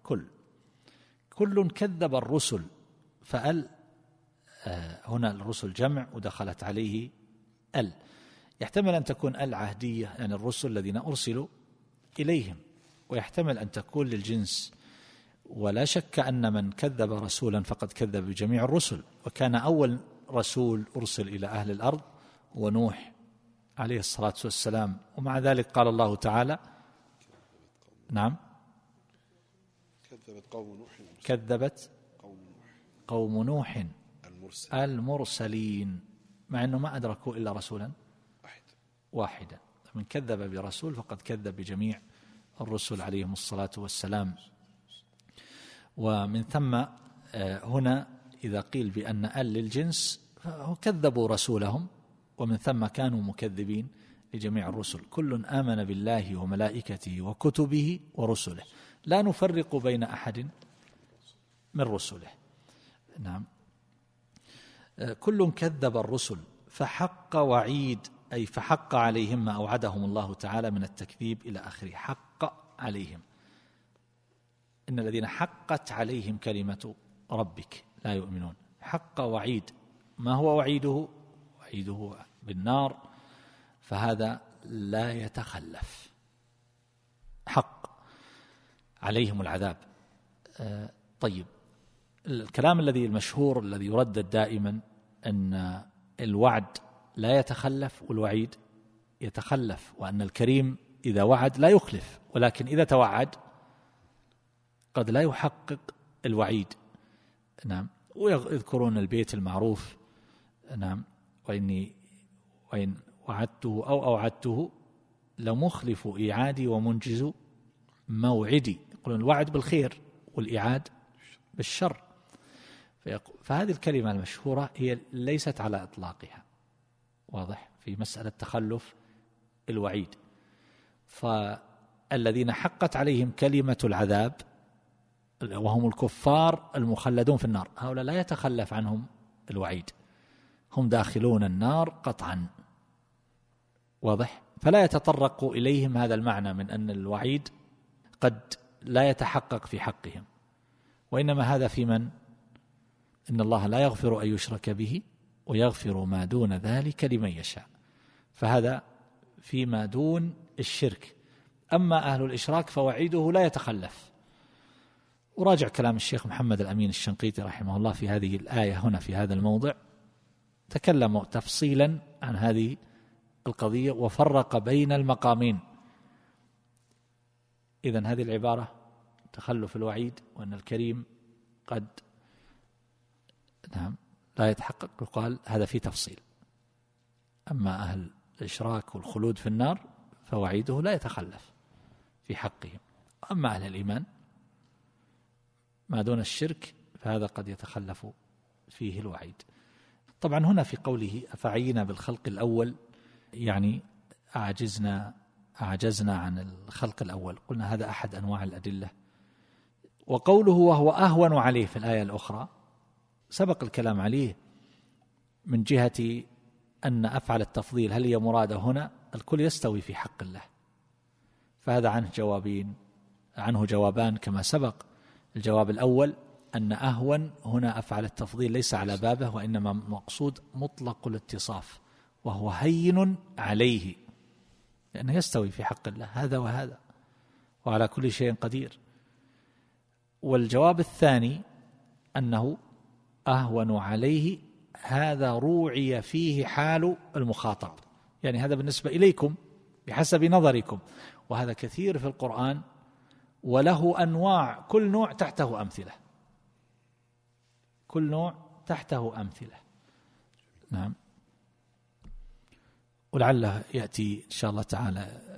كل كذب الرسل. فأل هنا الرسل جمع ودخلت عليه ال، يحتمل أن تكون العهدية يعني الرسل الذين أرسلوا إليهم، ويحتمل أن تكون للجنس. ولا شك أن من كذب رسولا فقد كذب بجميع الرسل، وكان أول رسول أرسل إلى أهل الأرض ونوح عليه الصلاة والسلام. ومع ذلك قال الله تعالى نعم كذبت قوم نوح المرسلين، مع أنه ما أدركوا إلا رسولا واحدا. من كذب برسول فقد كذب بجميع الرسل عليهم الصلاة والسلام. ومن ثم هنا إذا قيل بأن للجنس كذبوا رسولهم، ومن ثم كانوا مكذبين لجميع الرسل. كل آمن بالله وملائكته وكتبه ورسله لا نفرق بين أحد من رسله. نعم. كل كذب الرسل فحق وعيد، أي فحق عليهم ما أوعدهم الله تعالى من التكذيب إلى آخره، حق عليهم. إن الذين حقت عليهم كلمة ربك لا يؤمنون. حق وعيد، ما هو وعيده؟ وعيده بالنار، فهذا لا يتخلف، حق عليهم العذاب. طيب، الكلام الذي المشهور الذي يردد دائما أن الوعد لا يتخلف والوعيد يتخلف، وأن الكريم إذا وعد لا يخلف، ولكن إذا توعد قد لا يحقق الوعيد. نعم، ويذكرون البيت المعروف، نعم، وإن وعدته أو أوعدته لمخلف إيعادي ومنجز موعدي. يقولون الوعد بالخير والإيعاد بالشر. فهذه الكلمة المشهورة هي ليست على إطلاقها، واضح، في مسألة تخلف الوعيد. فالذين حقت عليهم كلمة العذاب وهم الكفار المخلدون في النار، هؤلاء لا يتخلف عنهم الوعيد، هم داخلون النار قطعا، واضح. فلا يتطرق إليهم هذا المعنى من أن الوعيد قد لا يتحقق في حقهم، وإنما هذا في من؟ إن الله لا يغفر أن يشرك به ويغفر ما دون ذلك لمن يشاء، فهذا فيما دون الشرك. أما أهل الإشراك فوعيده لا يتخلف. وراجع كلام الشيخ محمد الأمين الشنقيطي رحمه الله في هذه الآية هنا في هذا الموضع، تكلم تفصيلا عن هذه القضية وفرق بين المقامين. إذن هذه العبارة تخلف الوعيد وأن الكريم قد نعم لا يتحقق، يقال هذا في تفصيل. أما أهل الإشراك والخلود في النار فوعيده لا يتخلف في حقهم. أما أهل الإيمان ما دون الشرك فهذا قد يتخلف فيه الوعيد. طبعا هنا في قوله أفعينا بالخلق الأول، يعني أعجزنا عن الخلق الأول، قلنا هذا أحد أنواع الأدلة. وقوله وهو أهون عليه في الآية الأخرى سبق الكلام عليه من جهة أن أفعل التفضيل هل هي مرادة هنا؟ الكل يستوي في حق الله، فهذا عنه جوابان كما سبق. الجواب الأول أن أهون هنا أفعل التفضيل ليس على بابه، وإنما مقصود مطلق الاتصاف، وهو هين عليه لأنه يستوي في حق الله هذا وهذا، وعلى كل شيء قدير. والجواب الثاني أنه أهون عليه، هذا روعي فيه حال المخاطب، يعني هذا بالنسبة إليكم بحسب نظركم، وهذا كثير في القرآن وله أنواع، كل نوع تحته أمثلة، كل نوع تحته أمثلة. نعم، ولعله يأتي إن شاء الله تعالى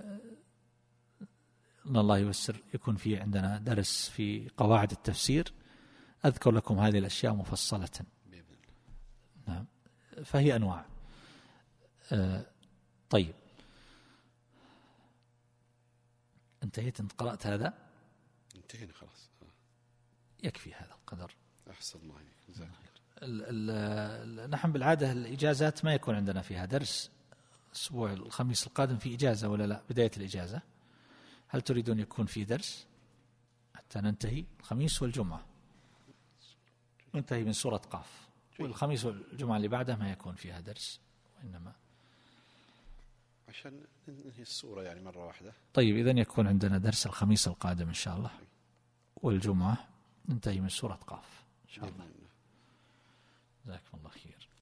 إن الله ييسر يكون في عندنا درس في قواعد التفسير أذكر لكم هذه الأشياء مفصلة. نعم، فهي أنواع. طيب، انتهيت؟ انت قرأت هذا؟ انتهينا خلاص، يكفي هذا القدر. أحسن الله عليك. نحن بالعادة الإجازات ما يكون عندنا فيها درس. أسبوع الخميس القادم في إجازة ولا لا؟ بداية الإجازة، هل تريدون يكون في درس حتى ننتهي؟ الخميس والجمعة ننتهي من سورة قاف، والخميس والجمعة اللي بعده ما يكون فيها درس، وإنما عشان ننهي السورة يعني مرة واحدة. طيب، إذن يكون عندنا درس الخميس القادم إن شاء الله، والجمعة ننتهي من سورة قاف إن شاء الله. جزاكم الله خير.